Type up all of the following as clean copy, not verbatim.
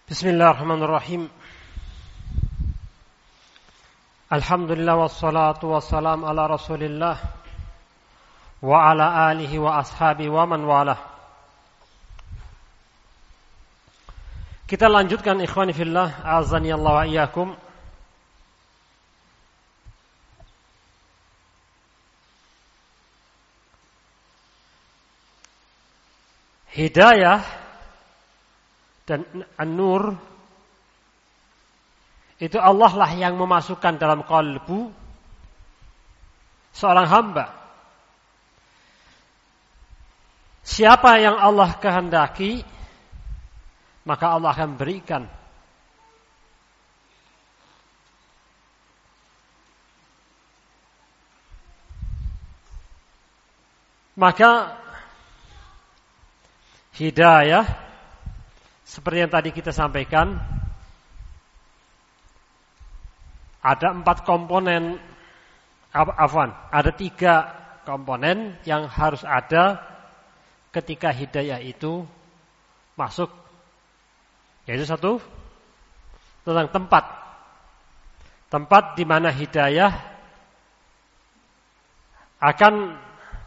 Bismillahirrahmanirrahim. Alhamdulillah wassalatu wassalam ala Rasulillah wa ala alihi wa ashabi wa man walah. Kita lanjutkan ikhwani fillah, azani Allah wa iyyakum. Hidayah dan an-nur itu Allah lah yang memasukkan dalam kalbu seorang hamba. Siapa yang Allah kehendaki, maka Allah akan berikan. Maka hidayah seperti yang tadi kita sampaikan, ada 4 komponen, ada 3 komponen yang harus ada ketika hidayah itu masuk. Yaitu satu, tentang tempat. Tempat di mana hidayah akan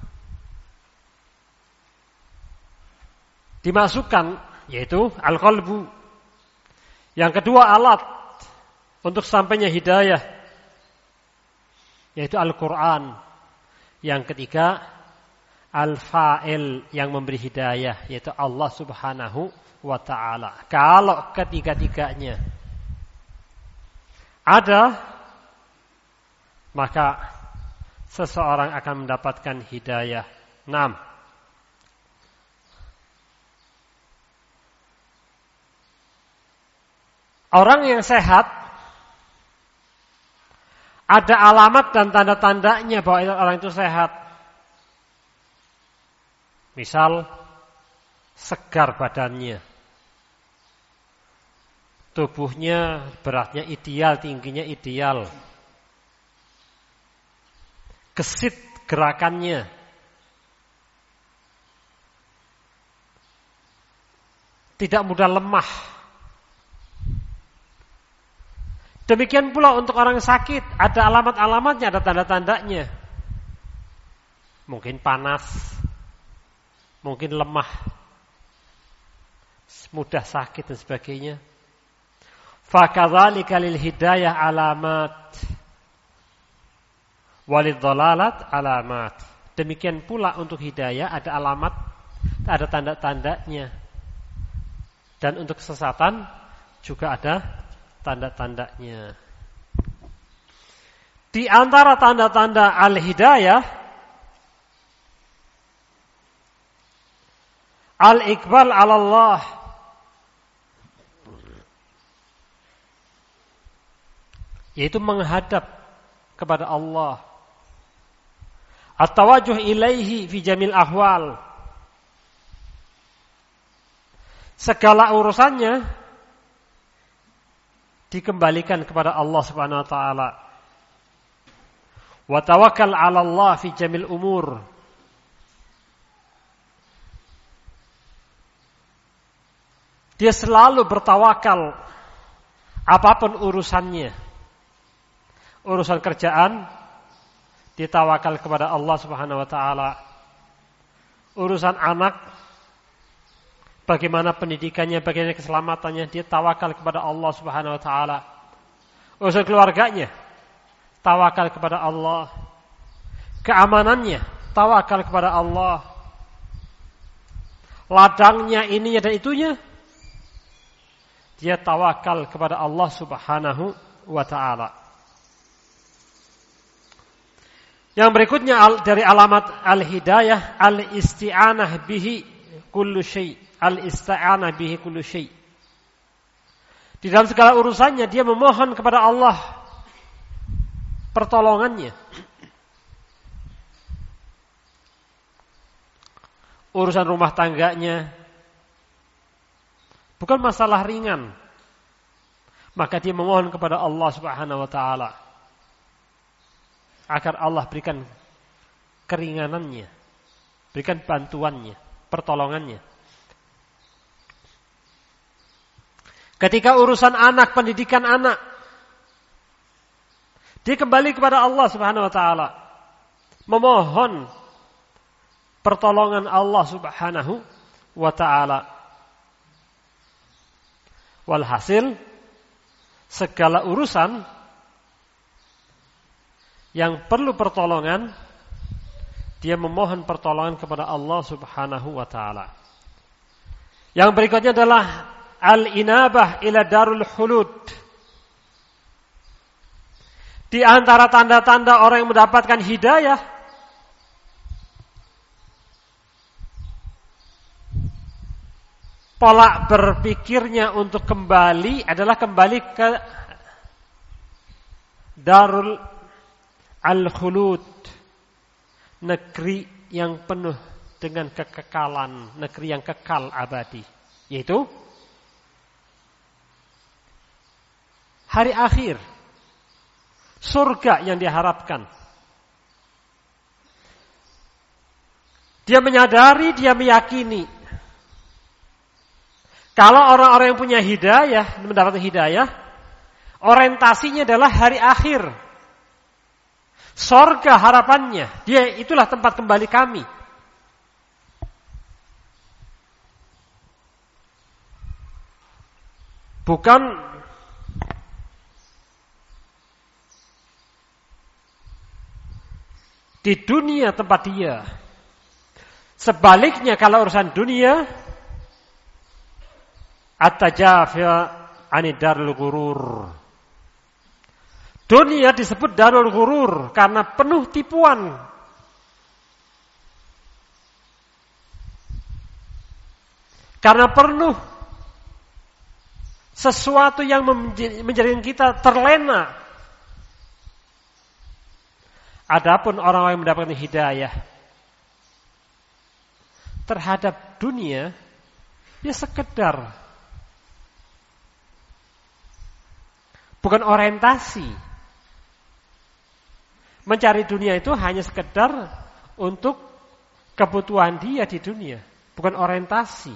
dimasukkan, yaitu al-qalbu. Yang kedua, alat untuk sampainya hidayah, yaitu Al-Quran. Yang ketiga, al-fa'il yang memberi hidayah, yaitu Allah subhanahu wa ta'ala. Kalau ketiga-tiganya ada, maka seseorang akan mendapatkan hidayah. 6. Orang yang sehat ada alamat dan tanda-tandanya bahwa orang itu sehat. Misal segar badannya, tubuhnya beratnya ideal, tingginya ideal, gesit gerakannya, tidak mudah lemah. Demikian pula untuk orang sakit, ada alamat-alamatnya, ada tanda-tandanya. Mungkin panas, mungkin lemah, mudah sakit dan sebagainya. Fakadzalika lil hidayah alamat, walid dhalalat alamat. Demikian pula untuk hidayah ada alamat, ada tanda-tandanya. Dan untuk kesesatan juga ada tanda-tandanya. Di antara tanda-tanda al-hidayah, al-iqbal 'ala Allah, yaitu menghadap kepada Allah, at-tawajuh ilaihi fi jamil ahwal, segala urusannya dikembalikan kepada Allah Subhanahu wa taala. Wa tawakkal 'ala Allah fi jamil umur. Dia selalu bertawakal apapun urusannya. Urusan kerjaan ditawakal kepada Allah Subhanahu wa taala. Urusan anak, bagaimana pendidikannya, bagaimana keselamatannya, dia tawakal kepada Allah Subhanahu wa taala. Urusan keluarganya, tawakal kepada Allah. Keamanannya, tawakal kepada Allah. Ladangnya, ininya dan itunya, dia tawakal kepada Allah Subhanahu wa taala. Yang berikutnya dari alamat al-hidayah, al-isti'anah bihi kullu syai'. Al-isti'anah bihi kullu syai'. Di dalam segala urusannya dia memohon kepada Allah pertolongannya. Urusan rumah tangganya bukan masalah ringan, maka dia memohon kepada Allah Subhanahu wa taala agar Allah berikan keringanannya, berikan bantuannya, pertolongannya. Ketika urusan anak, pendidikan anak, dia kembali kepada Allah Subhanahu wa taala, memohon pertolongan Allah Subhanahu wa taala. Walhasil segala urusan yang perlu pertolongan, dia memohon pertolongan kepada Allah Subhanahu wa taala. Yang berikutnya adalah al-inabah ila darul khulud. Di antara tanda-tanda orang yang mendapatkan hidayah, pola berpikirnya untuk kembali adalah kembali ke darul al-khulud, negeri yang penuh dengan kekekalan, negeri yang kekal abadi, yaitu hari akhir, surga yang diharapkan. Dia menyadari, dia meyakini kalau orang-orang yang punya hidayah, mendapatkan hidayah, orientasinya adalah hari akhir. Surga harapannya, dia itulah tempat kembali kami. Bukan di dunia tempat dia. Sebaliknya kalau urusan dunia, at-tajafa 'ani darul ghurur. Dunia disebut darul ghurur karena penuh tipuan. Karena penuh sesuatu yang menjadikan kita terlena. Adapun orang-orang yang mendapatkan hidayah terhadap dunia, ya sekedar, bukan orientasi. Mencari dunia itu hanya sekedar untuk kebutuhan dia di dunia, bukan orientasi.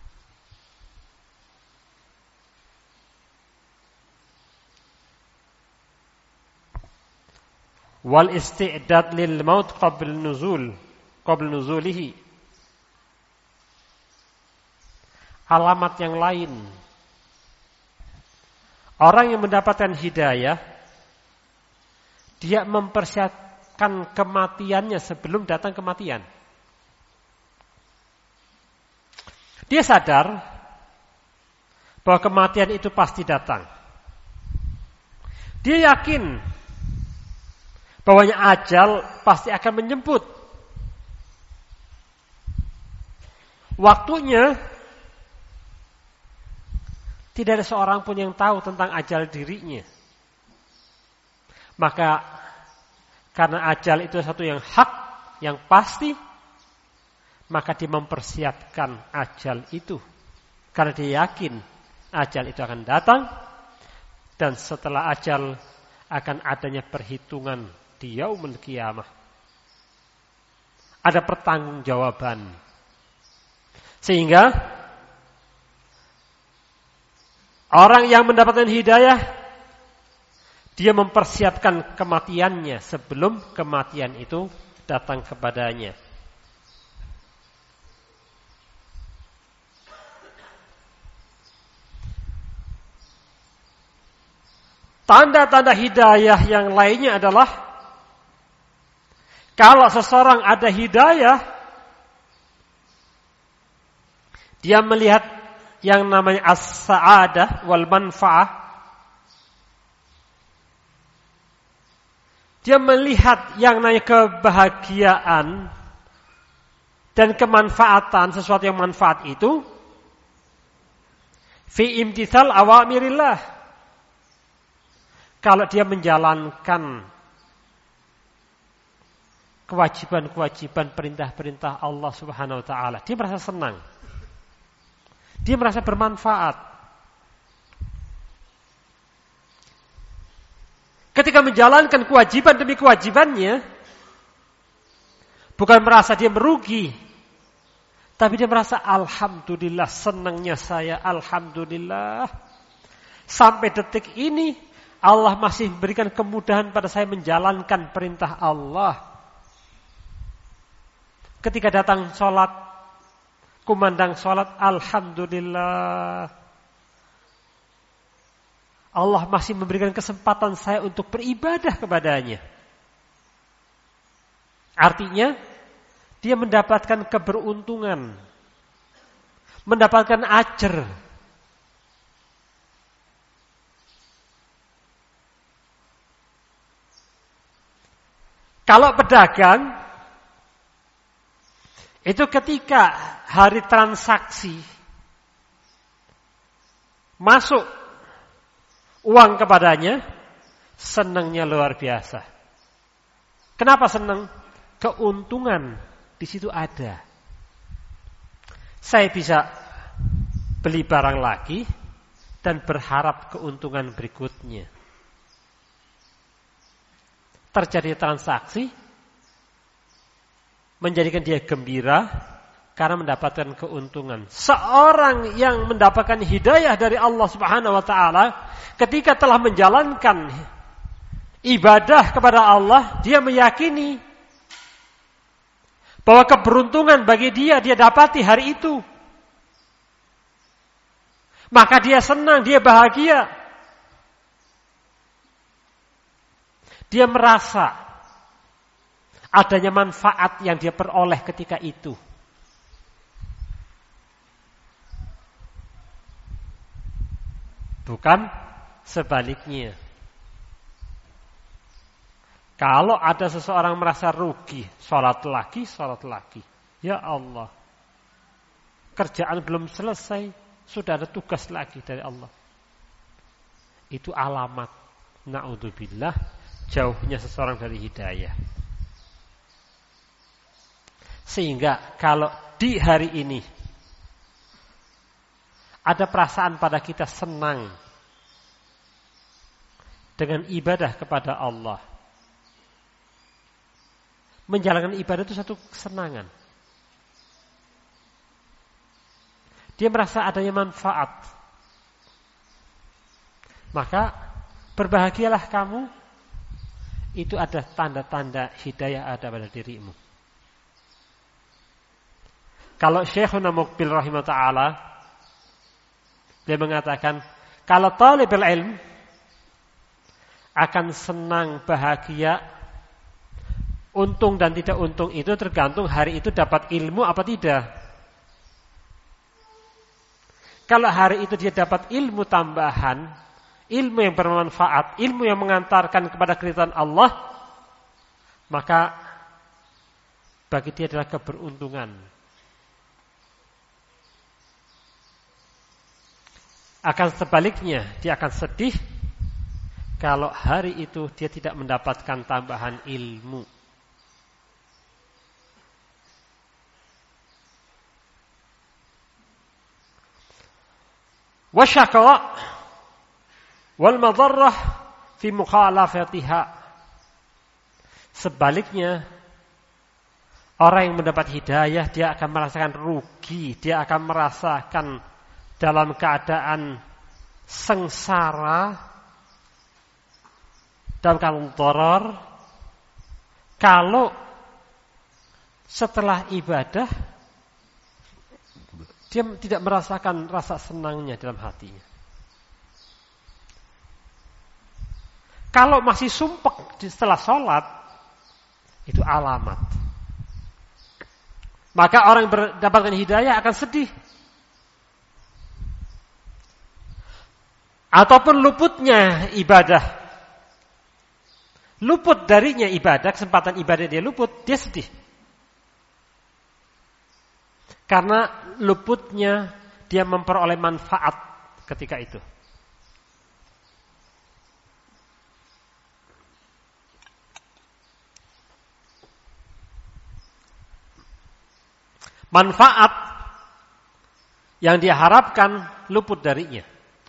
Wal isti'dad lil maut qabl nuzulihi. Alamat yang lain, orang yang mendapatkan hidayah, dia mempersiapkan kematiannya sebelum datang kematian. Dia sadar bahwa kematian itu pasti datang. Dia yakin bahwa ajal pasti akan menjemput. Waktunya tidak ada seorang pun yang tahu tentang ajal dirinya. Maka karena ajal itu satu yang hak, yang pasti, maka dia mempersiapkan ajal itu. Karena dia yakin ajal itu akan datang, dan setelah ajal akan adanya perhitungan di yaumul qiyamah. Ada pertanggungjawaban. Sehingga orang yang mendapatkan hidayah, dia mempersiapkan kematiannya sebelum kematian itu datang kepadanya. Tanda-tanda hidayah yang lainnya adalah kalau seseorang ada hidayah, dia melihat yang namanya as-sa'adah wal manfa'ah. Dia melihat yang namanya kebahagiaan dan kemanfaatan, sesuatu yang manfaat itu fi imtithal awamirillah. Kalau dia menjalankan kewajiban-kewajiban, perintah-perintah Allah Subhanahu wa taala, dia merasa senang. Dia merasa bermanfaat. Ketika menjalankan kewajiban demi kewajibannya, bukan merasa dia merugi, tapi dia merasa alhamdulillah, senangnya saya, alhamdulillah. Sampai detik ini Allah masih memberikan kemudahan pada saya menjalankan perintah Allah. Ketika datang sholat, kumandang sholat, alhamdulillah. Allah masih memberikan kesempatan saya untuk beribadah kepadanya. Artinya, dia mendapatkan keberuntungan, mendapatkan ajar. Kalau pedagang, itu ketika hari transaksi, masuk uang kepadanya, senangnya luar biasa. Kenapa senang? Keuntungan di situ ada. Saya bisa beli barang lagi dan berharap keuntungan berikutnya. Terjadi transaksi, menjadikan dia gembira karena mendapatkan keuntungan. Seorang yang mendapatkan hidayah dari Allah Subhanahu wa taala, ketika telah menjalankan ibadah kepada Allah, dia meyakini bahwa keberuntungan bagi dia dapati hari itu. Maka dia senang, dia bahagia. Dia merasa adanya manfaat yang dia peroleh ketika itu. Bukan sebaliknya. Kalau ada seseorang merasa rugi, sholat lagi. Ya Allah, kerjaan belum selesai, sudah ada tugas lagi dari Allah. Itu alamat, na'udzubillah, jauhnya seseorang dari hidayah. Sehingga kalau di hari ini ada perasaan pada kita senang dengan ibadah kepada Allah, menjalankan ibadah itu satu kesenangan. Dia merasa adanya manfaat. Maka berbahagialah kamu. Itu ada tanda-tanda hidayah ada pada dirimu. Kalau Syekhuna Muqbil rahimahullah ta'ala, dia mengatakan, kalau talibul ilm akan senang, bahagia, untung dan tidak untung itu tergantung hari itu dapat ilmu apa tidak. Kalau hari itu dia dapat ilmu tambahan, ilmu yang bermanfaat, ilmu yang mengantarkan kepada keridhaan Allah, maka bagi dia adalah keberuntungan. Akan sebaliknya, dia akan sedih kalau hari itu dia tidak mendapatkan tambahan ilmu. Wasyaqa wal madarrah fi mukhalafatiha. Sebaliknya, orang yang mendapat hidayah dia akan merasakan rugi, dia akan merasakan dalam keadaan sengsara, dalam keadaan dharar, kalau setelah ibadah dia tidak merasakan rasa senangnya dalam hatinya. Kalau masih sumpek setelah sholat, itu alamat. Maka orang yang mendapatkan hidayah akan sedih. Ataupun luputnya ibadah. Luput darinya ibadah, kesempatan ibadah dia luput, dia sedih. Karena luputnya dia memperoleh manfaat ketika itu. Manfaat yang diharapkan luput darinya.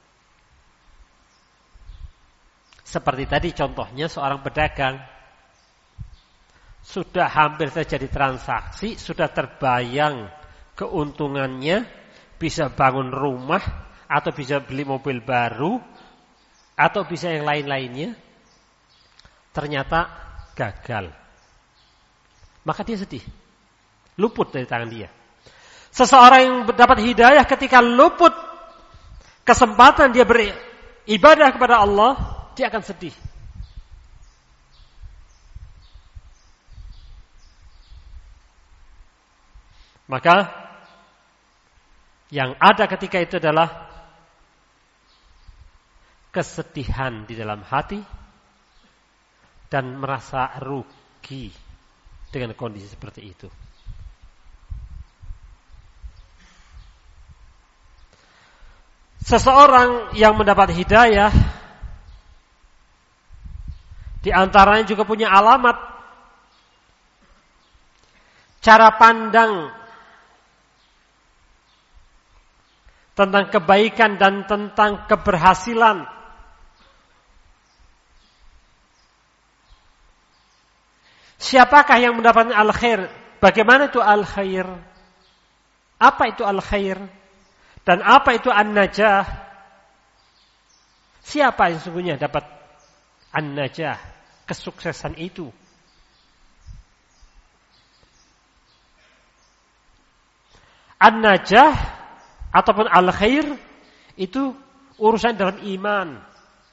Seperti tadi contohnya seorang pedagang sudah hampir terjadi transaksi, sudah terbayang keuntungannya, bisa bangun rumah atau bisa beli mobil baru, atau bisa yang lain-lainnya, ternyata gagal. Maka dia sedih. Luput dari tangan dia. Seseorang yang mendapat hidayah ketika luput kesempatan dia beribadah kepada Allah, dia akan sedih. Maka yang ada ketika itu adalah kesedihan di dalam hati dan merasa rugi dengan kondisi seperti itu. Seseorang yang mendapat hidayah di antaranya juga punya alamat cara pandang tentang kebaikan dan tentang keberhasilan. Siapakah yang mendapatkan al-khair? Bagaimana itu al-khair? Apa itu al-khair? Dan apa itu an-najah? Siapa yang sesungguhnya dapat an-najah, kesuksesan itu? An-najah ataupun al-khair itu urusan dalam iman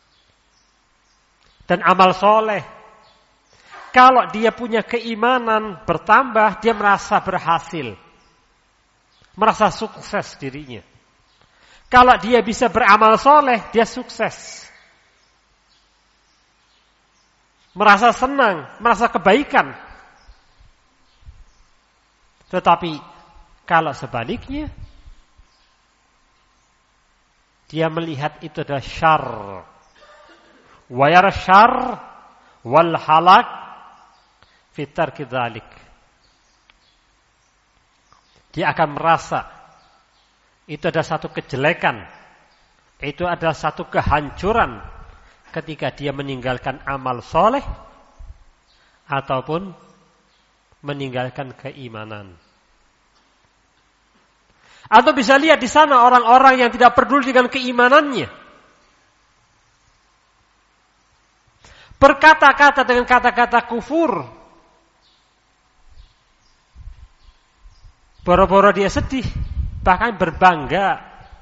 dan amal soleh. Kalau dia punya keimanan bertambah, dia merasa berhasil, merasa sukses dirinya. Kalau dia bisa beramal soleh, dia sukses, merasa senang, merasa kebaikan. Tetapi kalau sebaliknya, dia melihat itu adalah syarr, wa yara syarr wal halak fitar kidzalik. Dia akan merasa itu ada satu kejelekan, itu ada satu kehancuran ketika dia meninggalkan amal soleh ataupun meninggalkan keimanan. Atau bisa lihat di sana orang-orang yang tidak peduli dengan keimanannya, berkata-kata dengan kata-kata kufur, boro-boro dia sedih, bahkan berbangga.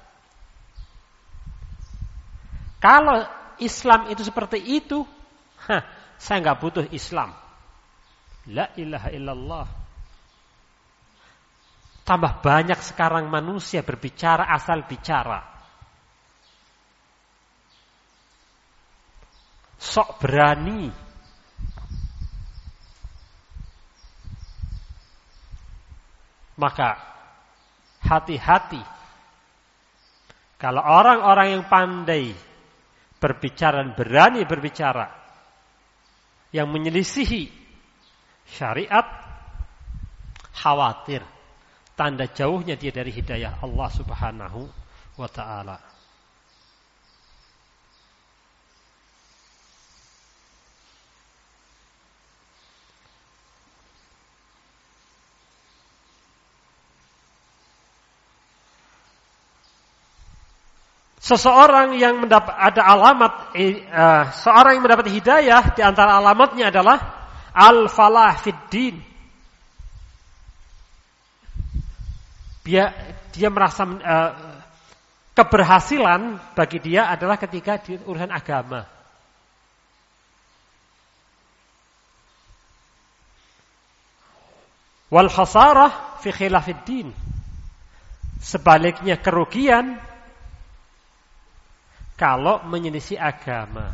Kalau Islam itu seperti itu, saya nggak butuh Islam. La ilaha illallah. Tambah banyak sekarang manusia berbicara asal bicara. Sok berani. Maka hati-hati kalau orang-orang yang pandai berbicara dan berani berbicara yang menyelisihi syariat, khawatir tanda jauhnya dia dari hidayah Allah Subhanahu wa ta'ala. Seseorang yang mendapat ada alamat, seorang yang mendapat hidayah di antara alamatnya adalah al-falah fid din. Dia merasa keberhasilan bagi dia adalah ketika di urusan agama. Wal khasarah fi khilafid din. Sebaliknya kerugian kalau menyelisih agama.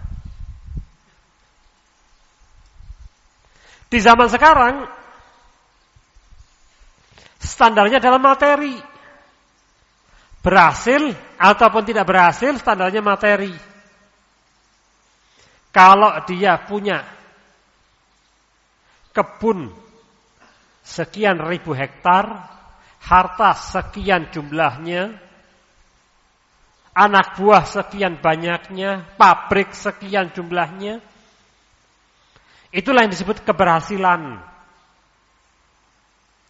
Di zaman sekarang standarnya dalam materi. Berhasil ataupun tidak berhasil, standarnya materi. Kalau dia punya kebun sekian ribu hektar, harta sekian jumlahnya, anak buah sekian banyaknya, pabrik sekian jumlahnya, itulah yang disebut keberhasilan.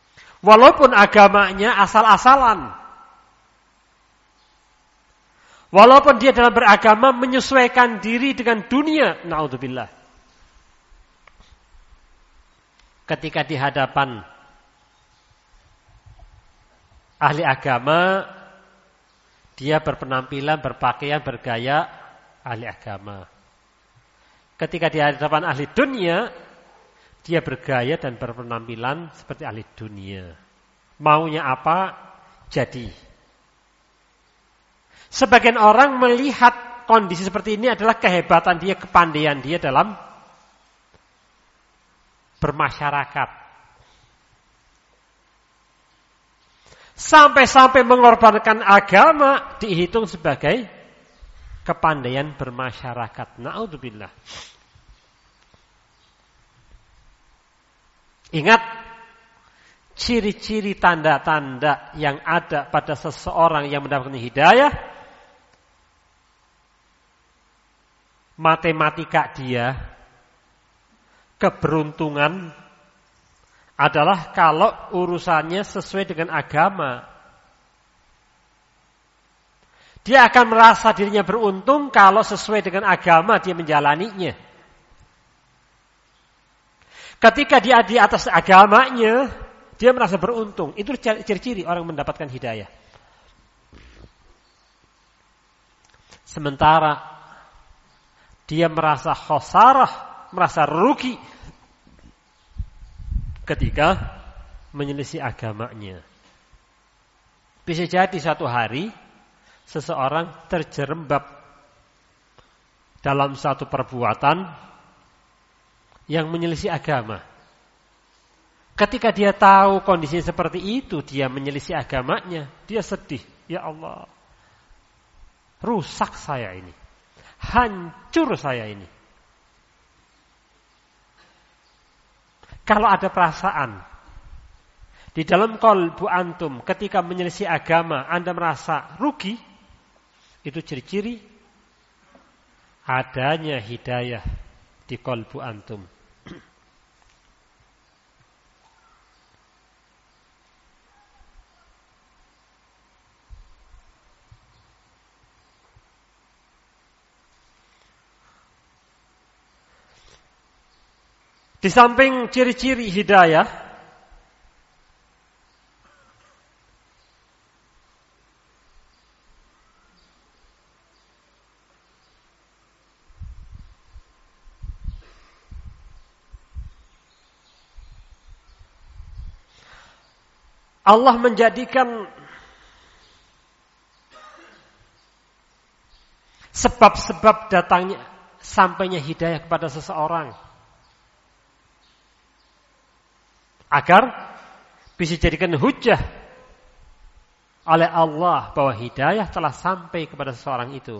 Walaupun agamanya asal-asalan, Walaupun dia dalam beragama menyesuaikan diri dengan dunia, naudzubillah. Ketika di hadapan ahli agama, dia berpenampilan, berpakaian, bergaya ahli agama. Ketika di hadapan ahli dunia, dia bergaya dan berpenampilan seperti ahli dunia. Maunya apa, jadi. Sebagian orang melihat kondisi seperti ini adalah kehebatan dia, kepandaian dia dalam bermasyarakat. Sampai-sampai mengorbankan agama dihitung sebagai kepandaian bermasyarakat. Na'udzubillah. Ingat, ciri-ciri tanda-tanda yang ada pada seseorang yang mendapatkan hidayah, matematika dia, keberuntungan adalah kalau urusannya sesuai dengan agama. Dia akan merasa dirinya beruntung kalau sesuai dengan agama dia menjalaninya. Ketika dia di atas agamanya, dia merasa beruntung. Itu ciri-ciri orang mendapatkan hidayah. Sementara dia merasa khosarah, merasa rugi ketika menyelisih agamanya. Bisa jadi suatu hari seseorang terjerembab dalam satu perbuatan yang menyelisih agama. Ketika dia tahu kondisinya seperti itu, dia menyelisih agamanya, dia sedih. Ya Allah, rusak saya ini. Hancur saya ini. Kalau ada perasaan di dalam qalbu antum ketika menyelisih agama, Anda merasa rugi, itu ciri-ciri adanya hidayah di qalbu antum. Di samping ciri-ciri hidayah, Allah menjadikan sebab-sebab datangnya sampainya hidayah kepada seseorang agar bisa dijadikan hujjah oleh Allah bahwa hidayah telah sampai kepada seseorang itu.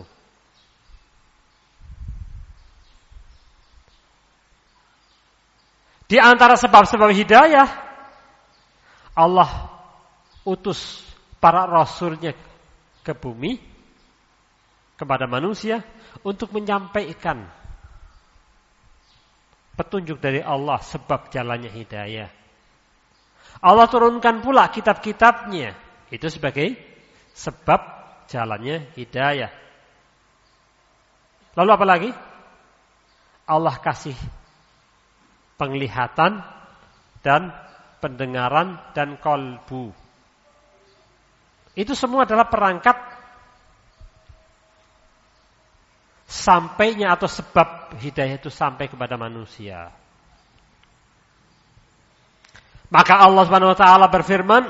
Di antara sebab-sebab hidayah, Allah utus para rasulnya ke bumi, kepada manusia, untuk menyampaikan petunjuk dari Allah sebab jalannya hidayah. Allah turunkan pula kitab-kitabnya, itu sebagai sebab jalannya hidayah. Lalu apa lagi? Allah kasih penglihatan dan pendengaran dan qalbu. Itu semua adalah perangkat sampainya atau sebab hidayah itu sampai kepada manusia. Maka Allah Subhanahu wa taala berfirman,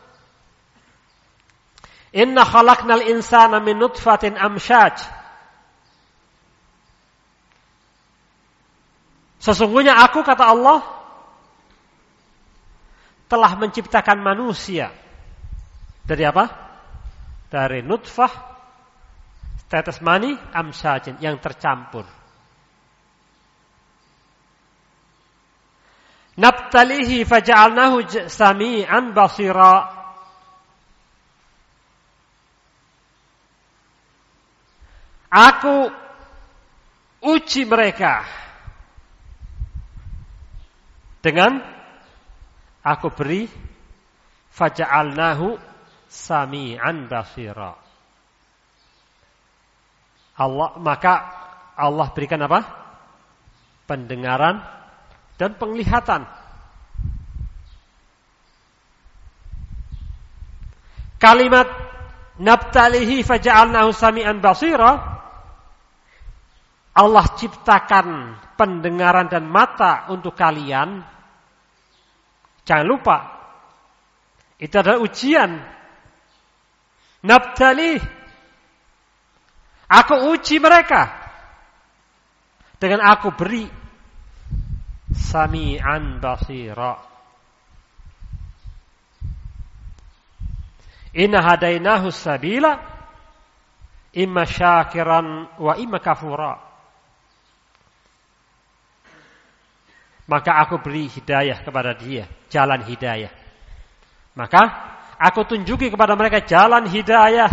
"Inna khalaqnal insana min nutfatin amsyaj." Sesungguhnya aku, kata Allah, telah menciptakan manusia dari apa? Dari nutfah, tetes mani, amsyajin, yang tercampur. Nabtalihi faja'alnahu sami'an basira. Aku uji mereka dengan aku beri faja'alnahu sami'an basira. maka Allah berikan apa? Pendengaran dan penglihatan. Kalimat nabtalihi faja'alnahu sami'an basira, Allah ciptakan pendengaran dan mata untuk kalian. Jangan lupa, itu adalah ujian. Nabtali, aku uji mereka dengan aku beri sami'an basira. Inna hadainahu sabila imma syakiran wa imma kafura. Maka aku beri hidayah kepada dia, jalan hidayah. Maka aku tunjuki kepada mereka jalan hidayah.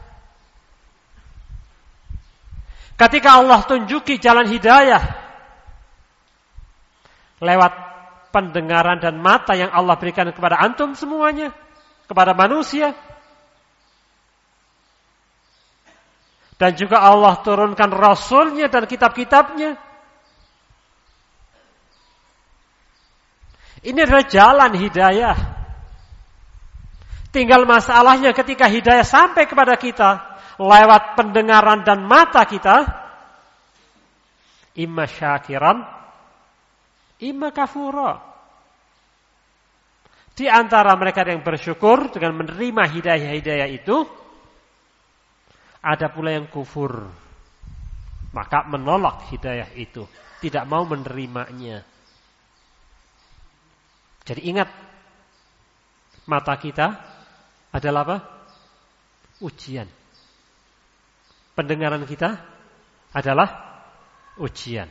Ketika Allah tunjuki jalan hidayah lewat pendengaran dan mata yang Allah berikan kepada antum semuanya, kepada manusia, dan juga Allah turunkan Rasulnya dan kitab-kitabnya. Ini adalah jalan hidayah. Tinggal masalahnya ketika hidayah sampai kepada kita lewat pendengaran dan mata kita, imma syakiran, imma kafura. Di antara mereka yang bersyukur dengan menerima hidayah-hidayah itu, ada pula yang kufur. Maka menolak hidayah itu, tidak mau menerimanya. Jadi ingat, mata kita adalah apa? Ujian. Pendengaran kita adalah ujian.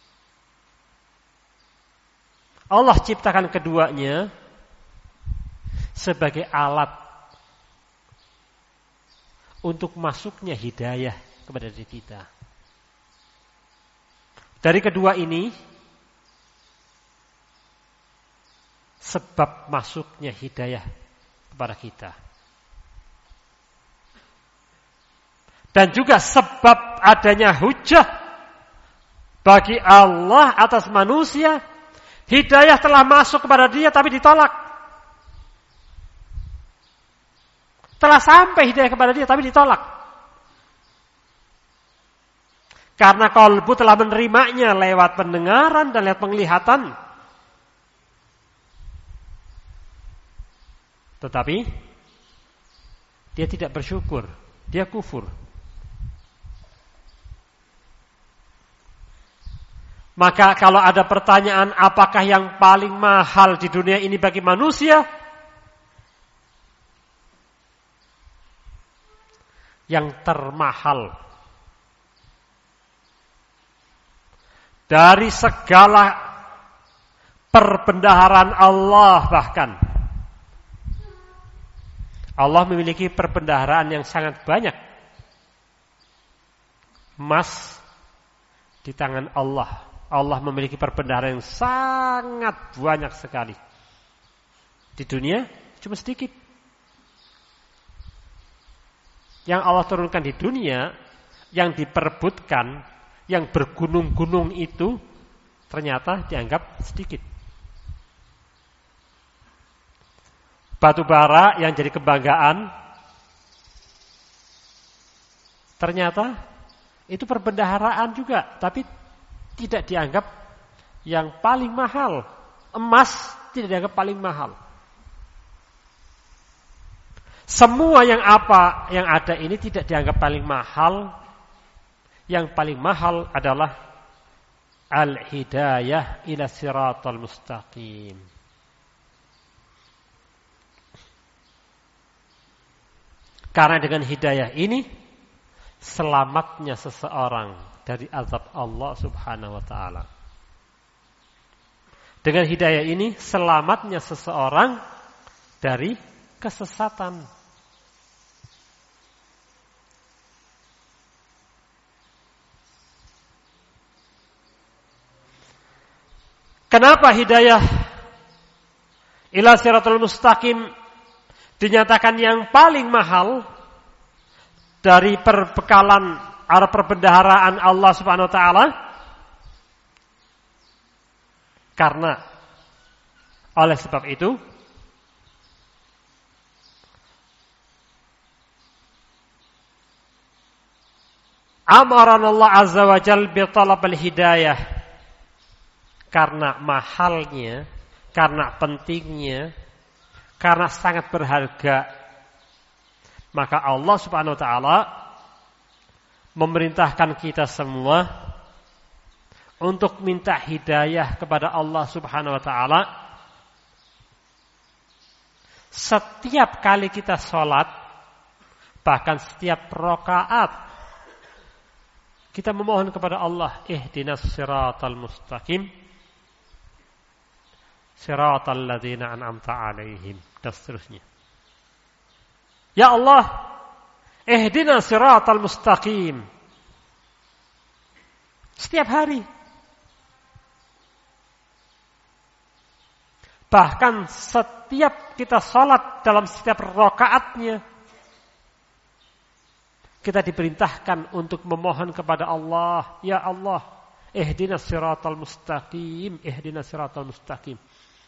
Allah ciptakan keduanya sebagai alat untuk masuknya hidayah kepada diri kita. Dari kedua ini, sebab masuknya hidayah kepada kita. Dan juga sebab adanya hujah bagi Allah atas manusia. Hidayah telah masuk kepada dia tapi ditolak. Telah sampai hidayah kepada dia tapi ditolak. Karena kalbu telah menerimanya lewat pendengaran dan lewat penglihatan. Tetapi dia tidak bersyukur, dia kufur. Maka kalau ada pertanyaan apakah yang paling mahal di dunia ini bagi manusia? Yang termahal dari segala perbendaharaan Allah, bahkan Allah memiliki perbendaharaan yang sangat banyak. Emas di tangan Allah. Allah memiliki perbendaharaan yang sangat banyak sekali. Di dunia cuma sedikit. Yang Allah turunkan di dunia, yang diperebutkan, yang bergunung-gunung itu ternyata dianggap sedikit. Batu bara yang jadi kebanggaan, ternyata itu perbendaharaan juga, tapi tidak dianggap yang paling mahal. Emas tidak dianggap paling mahal. Semua yang ada ini tidak dianggap paling mahal. Yang paling mahal adalah al-hidayah ila siratal mustaqim. Karena dengan hidayah ini selamatnya seseorang dari azab Allah Subhanahu wa taala. Dengan hidayah ini selamatnya seseorang dari kesesatan. Kenapa hidayah ila siratal mustaqim dinyatakan yang paling mahal dari perbekalan atau perbendaharaan Allah Subhanahu wa taala? Karena oleh sebab itu amarana Allah azza wa jalla bi talabil hidayah, karena mahalnya, karena pentingnya, karena sangat berharga, maka Allah Subhanahu wa taala memerintahkan kita semua untuk minta hidayah kepada Allah Subhanahu wa taala setiap kali kita sholat, bahkan setiap rakaat kita memohon kepada Allah, ihdinas siratal mustaqim siratal ladzina an'amta 'alaihim, dan seterusnya. Ya Allah, ihdinas siratal mustaqim. Setiap hari. Bahkan setiap kita salat dalam setiap rakaatnya, kita diperintahkan untuk memohon kepada Allah, ya Allah, ihdinas siratal mustaqim, ihdinas siratal mustaqim.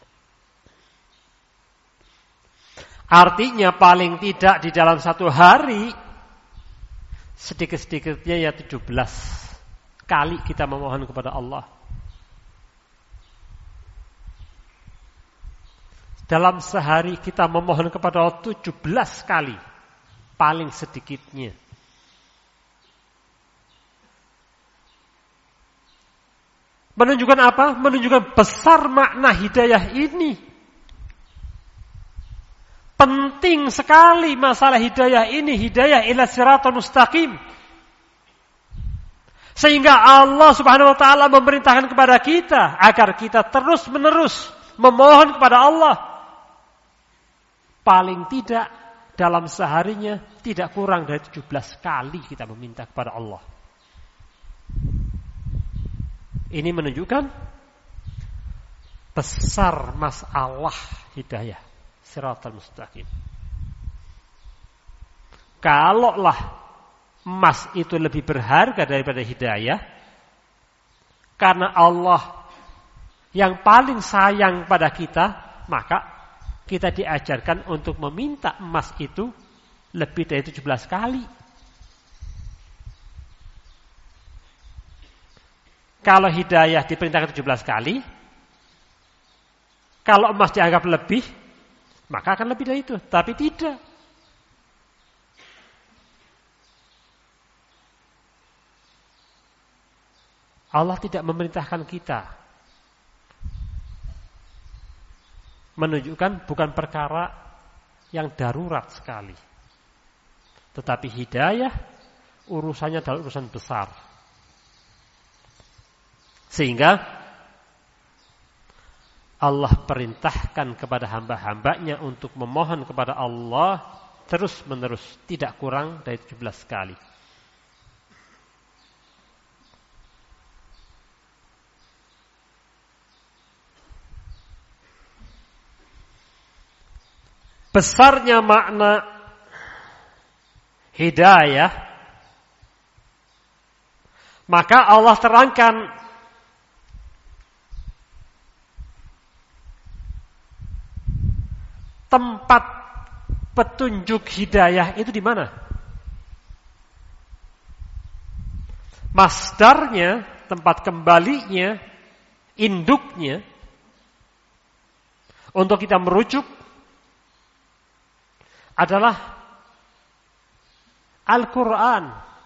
Artinya paling tidak di dalam satu hari, sedikit-sedikitnya ya 17 kali kita memohon kepada Allah. Dalam sehari kita memohon kepada Allah 17 kali, paling sedikitnya. Menunjukkan apa? Menunjukkan besar makna hidayah ini. Penting sekali masalah hidayah ini, hidayah ila siratal mustaqim. Sehingga Allah Subhanahu wa taala memerintahkan kepada kita agar kita terus-menerus memohon kepada Allah. Paling tidak dalam seharinya tidak kurang dari 17 kali kita meminta kepada Allah. Ini menunjukkan besar masalah hidayah siratal mustaqim. Kalaulah emas itu lebih berharga daripada hidayah, karena Allah yang paling sayang pada kita, maka kita diajarkan untuk meminta emas itu lebih dari 17 kali. Kalau hidayah diperintahkan 17 kali, kalau emas dianggap lebih, maka akan lebih dari itu. Tapi tidak. Allah tidak memerintahkan kita. Menunjukkan bukan perkara yang darurat sekali. Tetapi hidayah urusannya adalah urusan besar. Sehingga Allah perintahkan kepada hamba-hambanya untuk memohon kepada Allah terus-menerus, tidak kurang dari 17 kali. Besarnya makna hidayah, maka Allah terangkan tempat petunjuk hidayah itu di mana? Masdarnya, tempat kembalinya, induknya untuk kita merujuk adalah Al-Quran.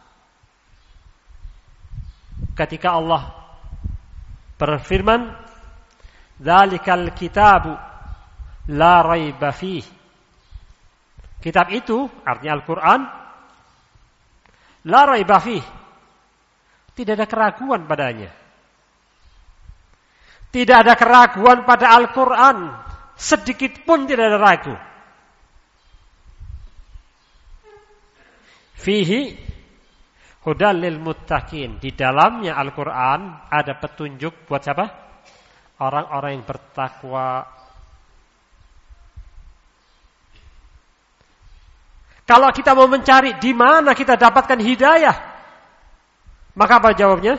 Ketika Allah berfirman, "Dzalikal kitabu la raiba fih." Kitab itu, artinya Al-Quran, la raiba fih, tidak ada keraguan padanya. Tidak ada keraguan pada Al-Quran, sedikit pun tidak ada ragu. Fihi hudal lil muttaqin. Di dalamnya Al-Quran ada petunjuk buat siapa? Orang-orang yang bertakwa. Kalau kita mau mencari di mana kita dapatkan hidayah, Maka apa jawabnya?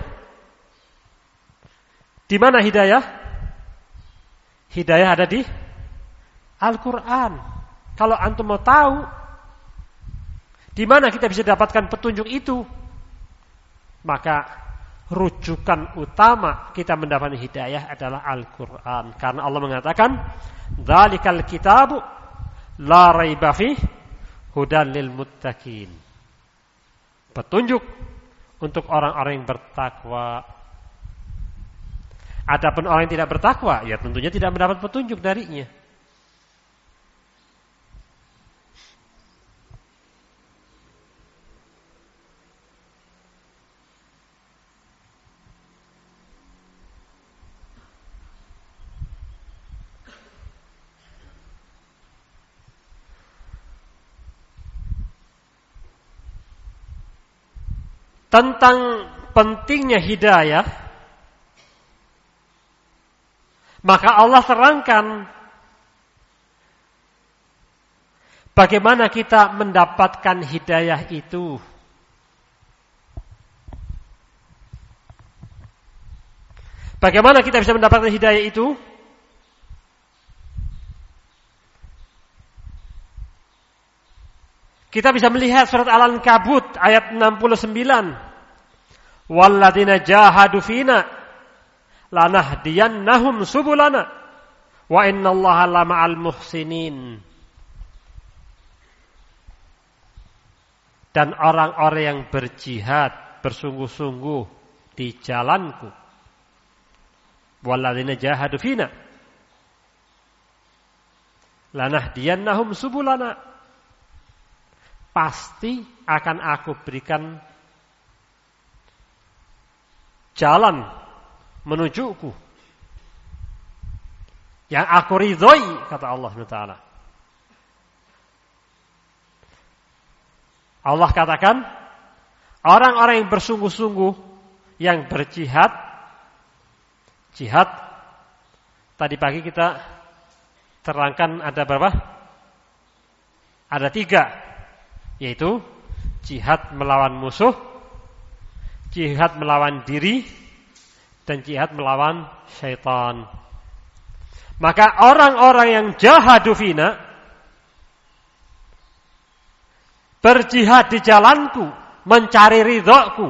Di mana hidayah? Hidayah ada di Al-Quran. Kalau antum mau tahu di mana kita bisa dapatkan petunjuk itu, maka rujukan utama kita mendapatkan hidayah adalah Al-Quran. Karena Allah mengatakan, "Dzalikal kitabu la raiba fih hudan lil muttaqin." Petunjuk untuk orang-orang yang bertakwa. Adapun orang yang tidak bertakwa, ya tentunya tidak mendapat petunjuk darinya. Tentang pentingnya hidayah, maka Allah terangkan bagaimana kita mendapatkan hidayah itu. Bagaimana kita bisa mendapatkan hidayah itu? Kita bisa melihat surat Al-Ankabut ayat 69. Walladzina jahadu fina lanahdiyannahum subulana wa innallaha lama'al muhsinin. Dan orang-orang yang berjihad bersungguh-sungguh di jalanku. Walladzina jahadu fina lanahdiyannahum subulana. Pasti akan aku berikan jalan menujuku yang aku ridhoi, kata Allah SWT. Allah katakan, orang-orang yang bersungguh-sungguh, yang berjihad, jihad, tadi pagi kita terangkan ada berapa? Ada 3. Yaitu jihad melawan musuh, jihad melawan diri, dan jihad melawan syaitan. Maka orang-orang yang jahadu fina, berjihad di jalanku, mencari ridhoku,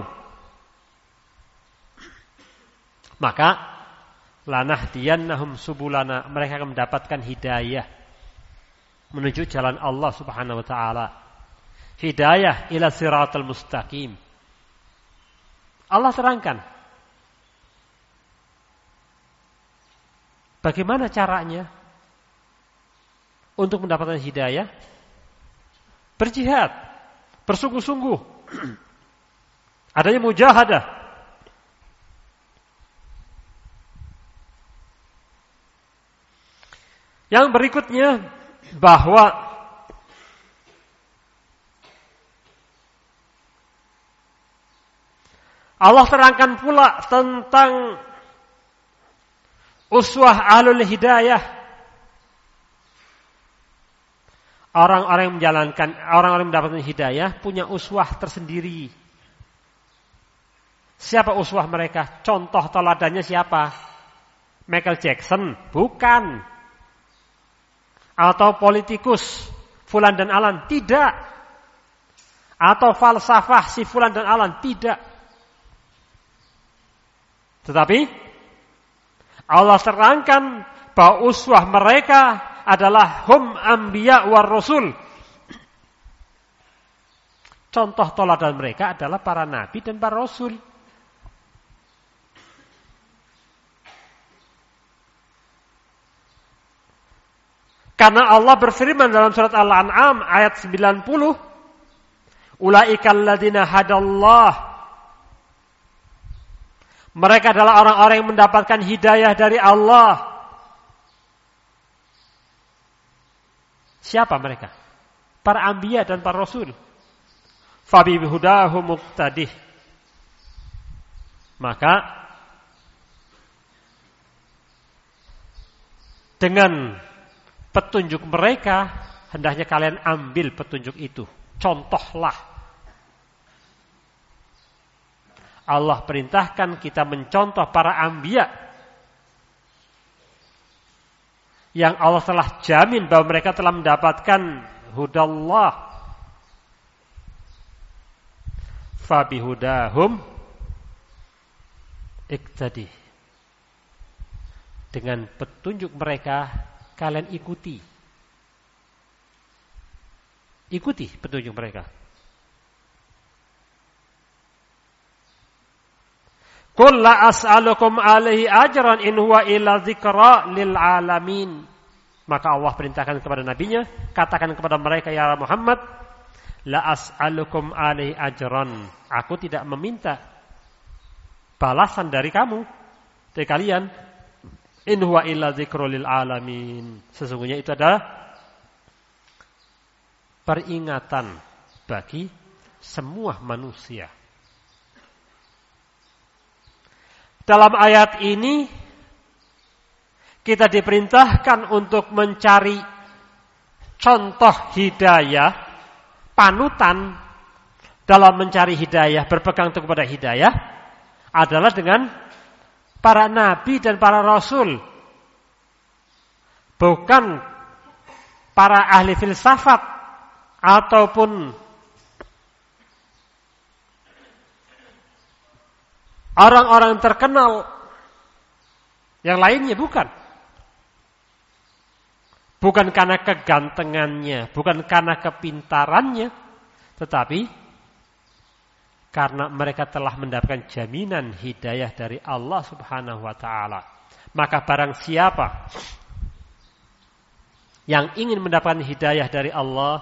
maka lanahdiyannahum subulana, mereka akan mendapatkan hidayah menuju jalan Allah Subhanahu wa taala. Hidayah ila siratal mustaqim. Allah terangkan bagaimana caranya untuk mendapatkan hidayah. Berjihad, bersungguh-sungguh. Adanya mujahadah. Yang berikutnya bahwa Allah terangkan pula tentang uswah ahlul hidayah. Orang-orang yang menjalankan, orang-orang yang mendapatkan hidayah punya uswah tersendiri. Siapa uswah mereka? Contoh teladannya siapa? Michael Jackson? Bukan. Atau politikus Fulan dan Alan? Tidak. Atau falsafah si Fulan dan Alan? Tidak. Tetapi Allah terangkan bahwa uswah mereka adalah hum anbiya war rasul. Contoh teladan mereka adalah para nabi dan para rasul. Karena Allah berfirman dalam surat Al-An'am ayat 90, ulaikal ladzina hadallah. Mereka adalah orang-orang yang mendapatkan hidayah dari Allah. Siapa mereka? Para anbiya dan para rasul. Fabi bihudahu muqtadih. Maka dengan petunjuk mereka hendaknya kalian ambil petunjuk itu. Contohlah. Allah perintahkan kita mencontoh para anbiya yang Allah telah jamin bahwa mereka telah mendapatkan hudallah. Fabihudahum iqtadi. Dengan petunjuk mereka kalian ikuti. Ikuti petunjuk mereka. Qul la as'alukum alaihi ajran in huwa illa dzikra lil alamin. Maka Allah perintahkan kepada nabinya, katakan kepada mereka, ya Muhammad, la as'alukum alaihi ajran. Aku tidak meminta balasan dari kamu, dari kalian. In huwa illa dzikra lil alamin. Sesungguhnya itu adalah peringatan bagi semua manusia. Dalam ayat ini kita diperintahkan untuk mencari contoh hidayah, panutan dalam mencari hidayah, berpegang teguh pada hidayah adalah dengan para nabi dan para rasul. Bukan para ahli filsafat ataupun orang-orang terkenal yang lainnya, bukan. Bukan karena kegantengannya, bukan karena kepintarannya, tetapi karena mereka telah mendapatkan jaminan hidayah dari Allah Subhanahu wa taala. Maka barang siapa yang ingin mendapatkan hidayah dari Allah,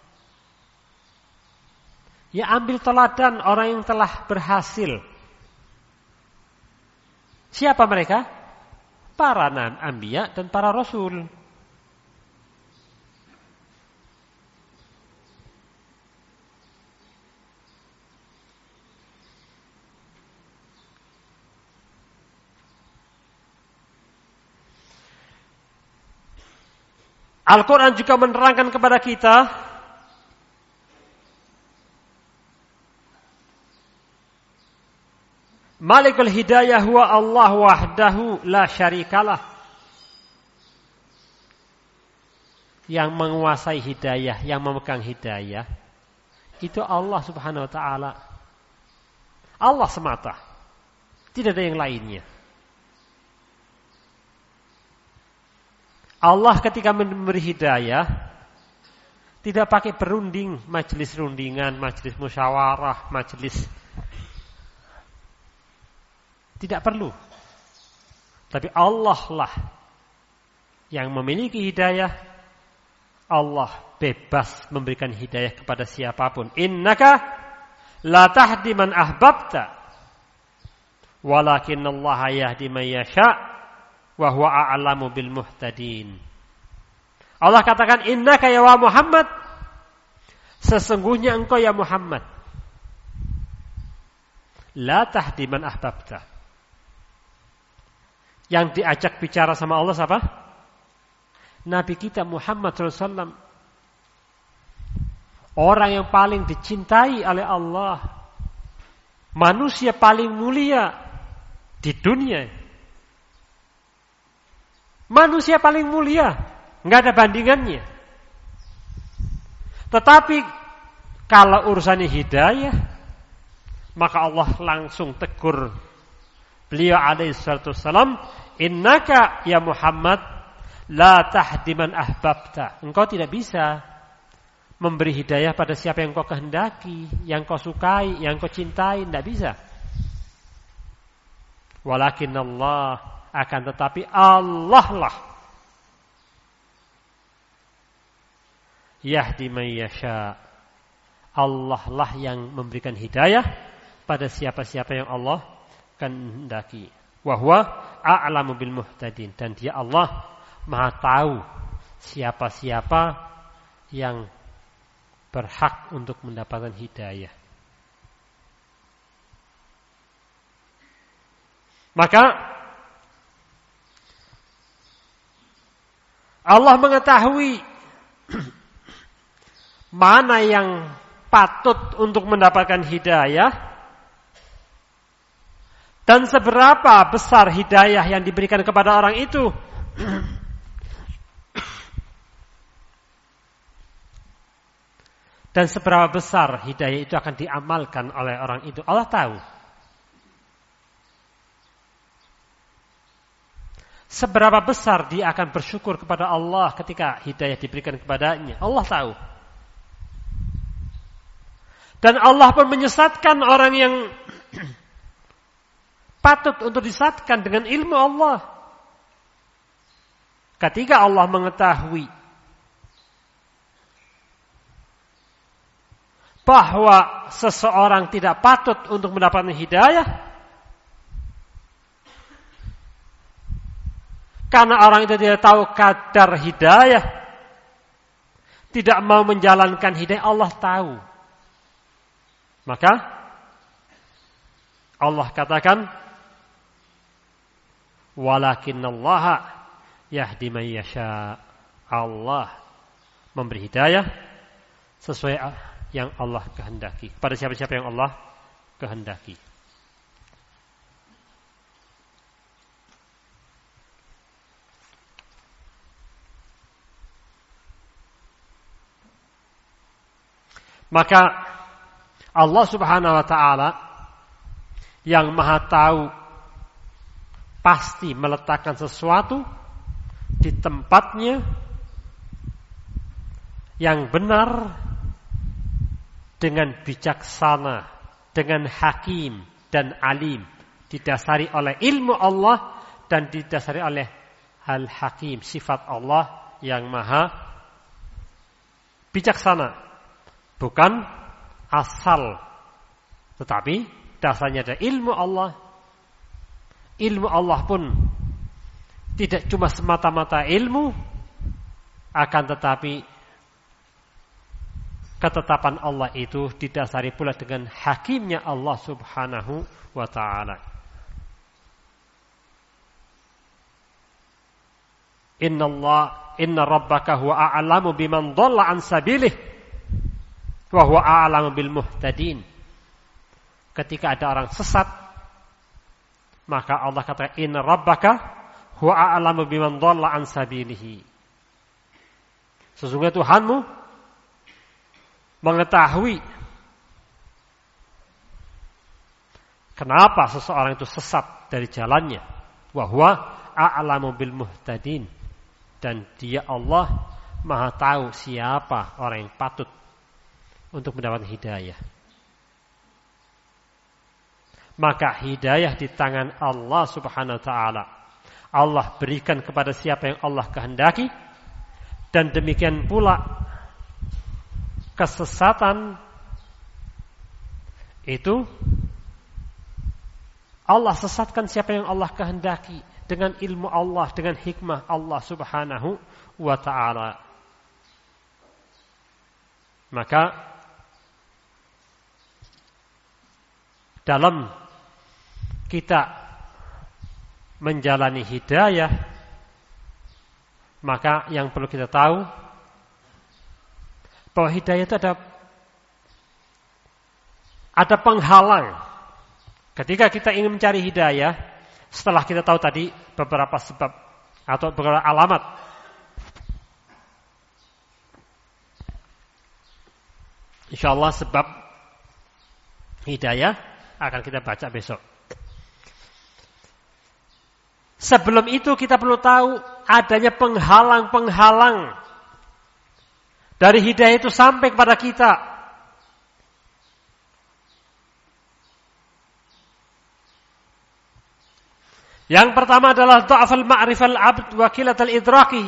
ya ambil teladan orang yang telah berhasil. Siapa mereka? Para anbiya dan para rasul. Al-Quran juga menerangkan kepada kita Malikul hidayah huwa Allah wahdahu la syarikalah. Yang menguasai hidayah, yang memegang hidayah, itu Allah Subhanahu wa ta'ala. Allah semata. Tidak ada yang lainnya. Allah ketika memberi hidayah tidak pakai berunding, majelis rundingan, majelis musyawarah, majelis. Tidak perlu. Tapi Allah lah yang memiliki hidayah. Allah bebas memberikan hidayah kepada siapapun. Innaka la tahdi man ahbabta, walakinallaha yahdi man yasha, wa huwa a'lamu bil muhtadin. Allah katakan, innaka ya wa Muhammad, sesungguhnya engkau ya Muhammad, la tahdi man ahbabta. Yang diajak bicara sama Allah siapa? Nabi kita Muhammad SAW. Orang yang paling dicintai oleh Allah. Manusia paling mulia di dunia. Manusia paling mulia. Nggak ada bandingannya. Tetapi kalau urusannya hidayah, maka Allah langsung tegur beliau alaihi salatu wassalam, innaka ya Muhammad la tahdi man ahbabta. Engkau tidak bisa memberi hidayah pada siapa yang kau kehendaki, yang kau sukai, yang kau cintai, tidak bisa. Walakin Allah, akan tetapi Allah lah yahdi man yasha. Allah lah yang memberikan hidayah pada siapa-siapa yang Allah kehendaki. Wa huwa a'lamu bil muhtadin, dan dia Allah Maha tahu siapa-siapa yang berhak untuk mendapatkan hidayah. Maka Allah mengetahui mana yang patut untuk mendapatkan hidayah, Dan seberapa besar hidayah yang diberikan kepada orang itu. Dan seberapa besar hidayah itu akan diamalkan oleh orang itu. Allah tahu. Seberapa besar dia akan bersyukur kepada Allah ketika hidayah diberikan kepadanya. Allah tahu. Dan Allah pun menyesatkan orang yang patut untuk disesatkan dengan ilmu Allah. Ketika Allah mengetahui bahwa seseorang tidak patut untuk mendapatkan hidayah, karena orang itu tidak tahu kadar hidayah, tidak mau menjalankan hidayah, Allah tahu. Maka Allah katakan, walakinnallaha yahdi man yasha. Allah memberi hidayah sesuai yang Allah kehendaki. Kepada siapa-siapa yang Allah kehendaki. Maka Allah Subhanahu wa ta'ala yang maha tahu pasti meletakkan sesuatu di tempatnya yang benar, dengan bijaksana, dengan hakim dan alim, didasari oleh ilmu Allah dan didasari oleh al-hakim, sifat Allah yang maha bijaksana. Bukan asal, tetapi dasarnya ada ilmu Allah. Ilmu Allah pun tidak cuma semata-mata ilmu, akan tetapi ketetapan Allah itu didasari pula dengan hakimnya Allah Subhanahu wa ta'ala. Inna rabbaka huwa a'lamu biman dhalla an sabilih wa huwa a'lamu bil muhtadin. Ketika ada orang sesat, maka Allah kata, inna rabbaka huwa a'lamu biman dhalla an sabilihi. Sesungguhnya Tuhanmu mengetahui kenapa seseorang itu sesat dari jalannya. Wa huwa a'lamu bil muhtadin. Dan dia Allah maha tahu siapa orang yang patut untuk mendapatkan hidayah. Maka hidayah di tangan Allah Subhanahu wa ta'ala. Allah berikan kepada siapa yang Allah kehendaki. Dan demikian pula kesesatan itu Allah sesatkan siapa yang Allah kehendaki dengan ilmu Allah, dengan hikmah Allah Subhanahu wa ta'ala. Maka dalam kita menjalani hidayah, maka yang perlu kita tahu bahwa hidayah itu ada penghalang. Ketika kita ingin mencari hidayah, setelah kita tahu tadi beberapa sebab atau beberapa alamat, insyaallah sebab hidayah akan kita baca besok. Sebelum itu kita perlu tahu adanya penghalang-penghalang dari hidayah itu sampai kepada kita. Yang pertama adalah dha'fal ma'rifal abd wa qillatal idraki.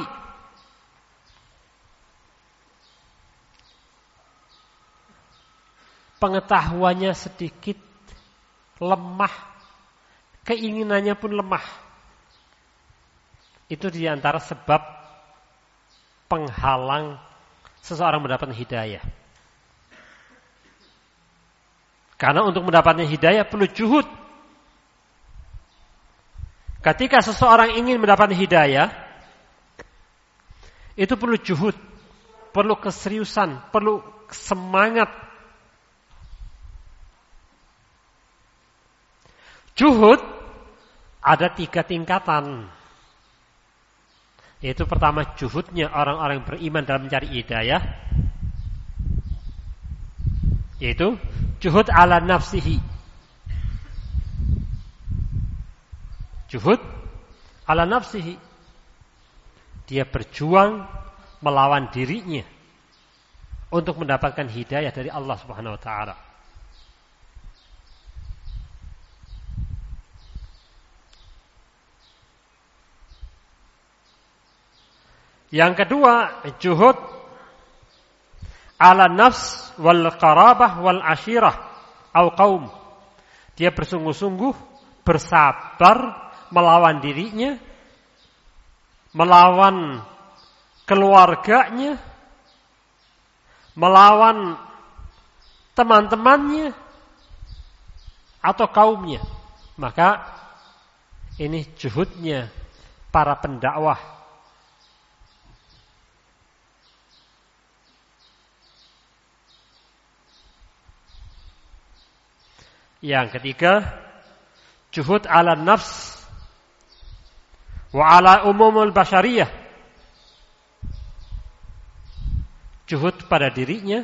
Pengetahuannya sedikit, lemah, keinginannya pun lemah. Itu di antara sebab penghalang seseorang mendapatkan hidayah. Karena untuk mendapatkan hidayah perlu juhud. Ketika seseorang ingin mendapatkan hidayah, itu perlu juhud, perlu keseriusan, perlu semangat. Juhud ada 3 tingkatan. Yaitu pertama, juhudnya orang-orang beriman dalam mencari hidayah. Yaitu juhud ala nafsihi. Juhud ala nafsihi. Dia berjuang melawan dirinya untuk mendapatkan hidayah dari Allah Subhanahu wa taala. Yang kedua, juhud ala nafs wal qarabah wal ashirah au qaum. Dia bersungguh-sungguh bersabar melawan dirinya, melawan keluarganya, melawan teman-temannya atau kaumnya. Maka ini juhudnya para pendakwah. Yang ketiga, juhud ala nafs wa ala umumul basyariyah. Juhud pada dirinya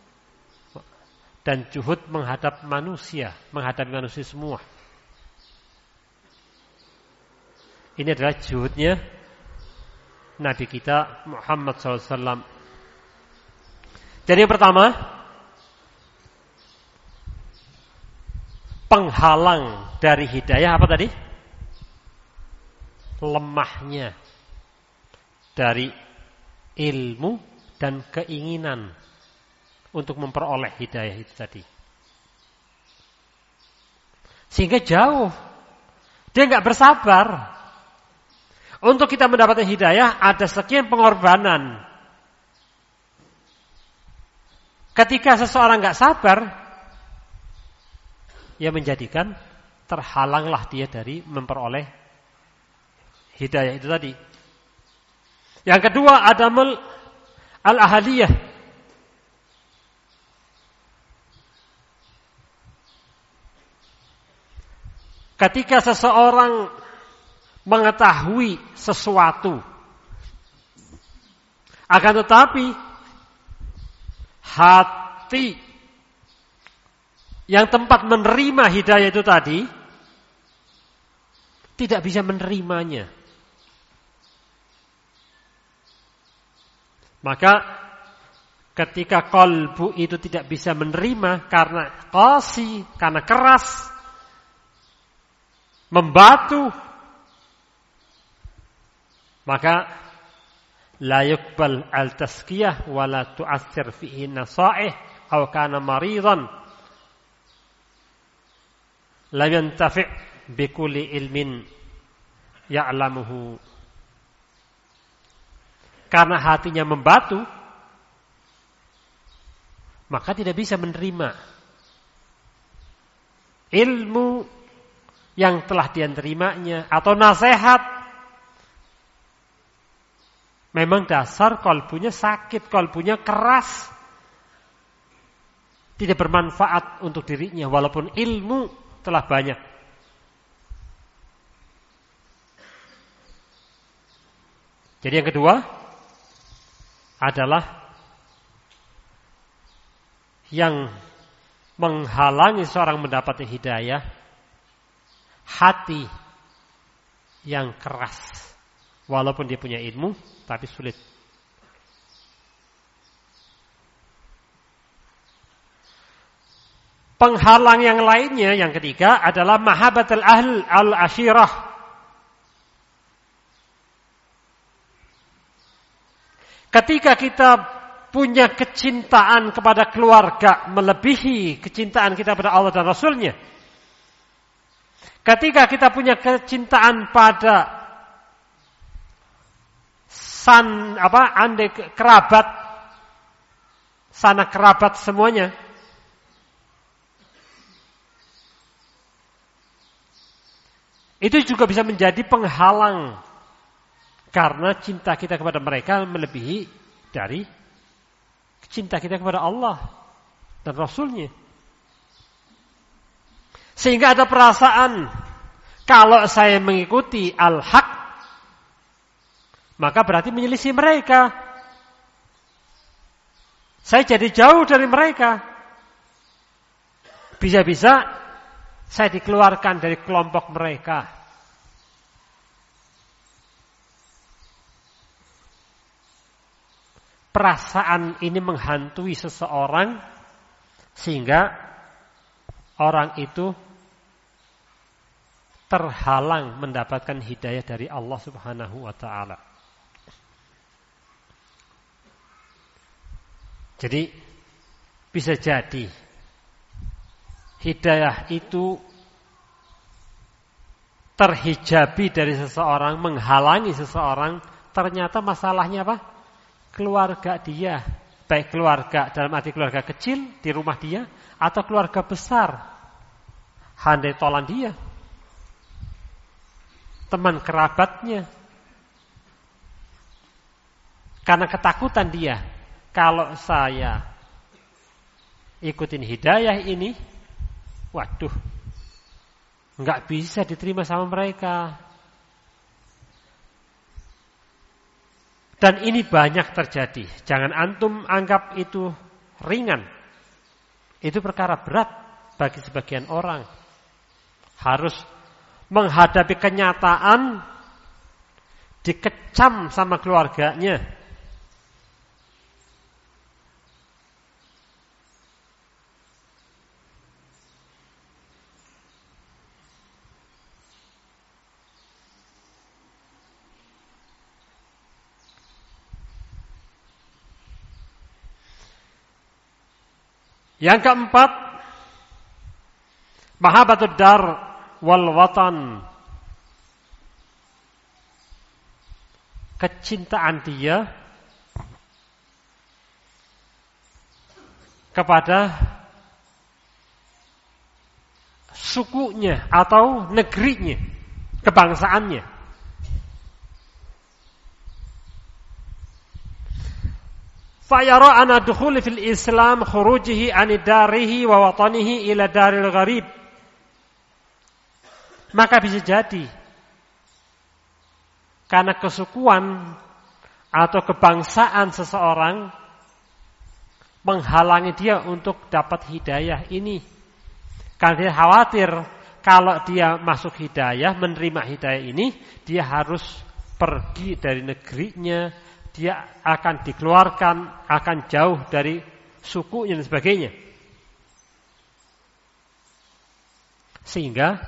dan juhud menghadap manusia, menghadapi manusia semua. Ini adalah juhudnya Nabi kita Muhammad SAW. Jadi yang pertama, penghalang dari hidayah apa tadi? Lemahnya dari ilmu dan keinginan untuk memperoleh hidayah itu tadi. Sehingga jauh. Dia enggak bersabar. Untuk kita mendapatkan hidayah ada sekian pengorbanan. Ketika seseorang enggak sabar, ia menjadikan terhalanglah dia dari memperoleh hidayah itu tadi. Yang kedua, adamul al-ahliyah. Ketika seseorang mengetahui sesuatu, akan tetapi hati yang tempat menerima hidayah itu tadi tidak bisa menerimanya. Maka ketika qalbu itu tidak bisa menerima karena qasi, karena keras, membatu, maka la yuqbal al-tazkiyah wa la tu'athir fihi nasaih aw kana maridan la yantafi' bi kulli ilmin ya'lamuhu. Karena hatinya membatu, maka tidak bisa menerima ilmu yang telah dia terimanya atau nasihat. Memang dasar kalbunya sakit, kalbunya keras, tidak bermanfaat untuk dirinya walaupun ilmu telah banyak. Jadi yang kedua adalah yang menghalangi seorang mendapatkan hidayah, hati yang keras. Walaupun dia punya ilmu, tapi sulit. Penghalang yang lainnya, yang ketiga adalah mahabbatul ahl al-ashirah. Ketika kita punya kecintaan kepada keluarga melebihi kecintaan kita pada Allah dan Rasulnya. Ketika kita punya kecintaan pada kerabat, sanak kerabat semuanya. Itu juga bisa menjadi penghalang. Karena cinta kita kepada mereka melebihi dari cinta kita kepada Allah dan Rasulnya. Sehingga ada perasaan Kalau saya mengikuti al-haq, maka berarti menyelisih mereka. Saya jadi jauh dari mereka. Bisa-bisa saya dikeluarkan dari kelompok mereka. Perasaan ini menghantui seseorang sehingga orang itu terhalang mendapatkan hidayah dari Allah Subhanahu wa taala. Jadi bisa jadi hidayah itu terhijabi dari seseorang, menghalangi seseorang, ternyata masalahnya apa? Keluarga dia, baik keluarga dalam arti keluarga kecil di rumah dia atau keluarga besar handai tolan dia, teman kerabatnya, karena ketakutan dia, kalau saya ikutin hidayah ini, waduh, nggak bisa diterima sama mereka. Dan ini banyak terjadi. Jangan antum anggap itu ringan. Itu perkara berat bagi sebagian orang. Harus menghadapi kenyataan dikecam sama keluarganya. Yang keempat, mahabbatud dar wal watan. Kecintaan dia kepada sukunya atau negerinya, kebangsaannya. Fayara ana dukhuli fil Islam khurujihi an darihi wa watanihi ila daril gharib. Maka bisa jadi karena kesukuan atau kebangsaan seseorang menghalangi dia untuk dapat hidayah ini. Karena dia khawatir kalau dia masuk hidayah, menerima hidayah ini, dia harus pergi dari negerinya, dia akan dikeluarkan, akan jauh dari sukunya dan sebagainya. Sehingga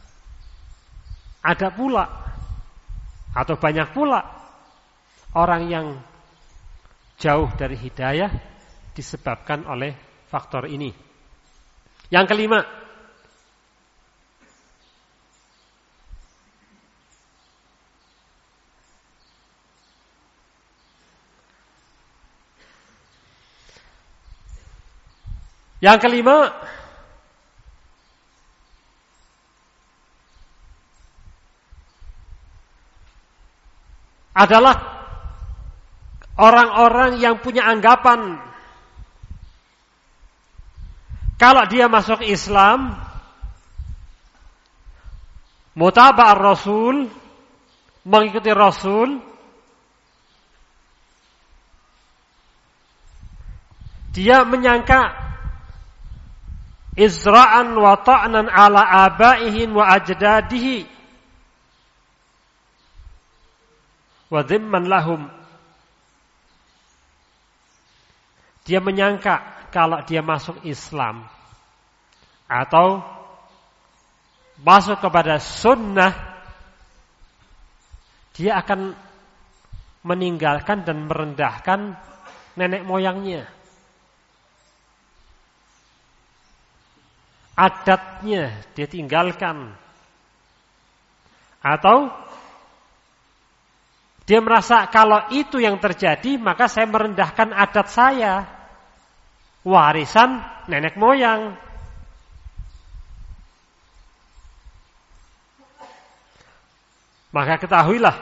ada pula atau banyak pula orang yang jauh dari hidayah disebabkan oleh faktor ini. Yang kelima, adalah orang-orang yang punya anggapan kalau dia masuk Islam, mutaba'ar Rasul, mengikuti Rasul, dia menyangka izra'an wa ta'nan ala abaihin wa ajdadihi wa dhimman lahum. Dia menyangka kalau dia masuk Islam atau masuk kepada sunnah, dia akan meninggalkan dan merendahkan nenek moyangnya, adatnya dia tinggalkan, atau dia merasa kalau itu yang terjadi maka saya merendahkan adat saya, warisan nenek moyang. Maka ketahuilah,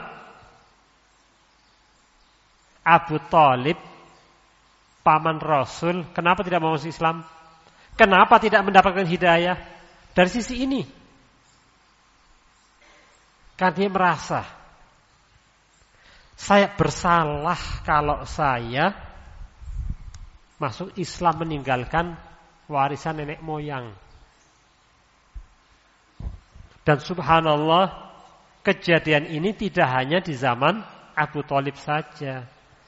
Abu Thalib, paman Rasul, kenapa tidak mau masuk Islam? Kenapa tidak mendapatkan hidayah? Dari sisi ini. Kan dia merasa, saya bersalah kalau saya masuk Islam meninggalkan warisan nenek moyang. Dan subhanallah, kejadian ini tidak hanya di zaman Abu Thalib saja.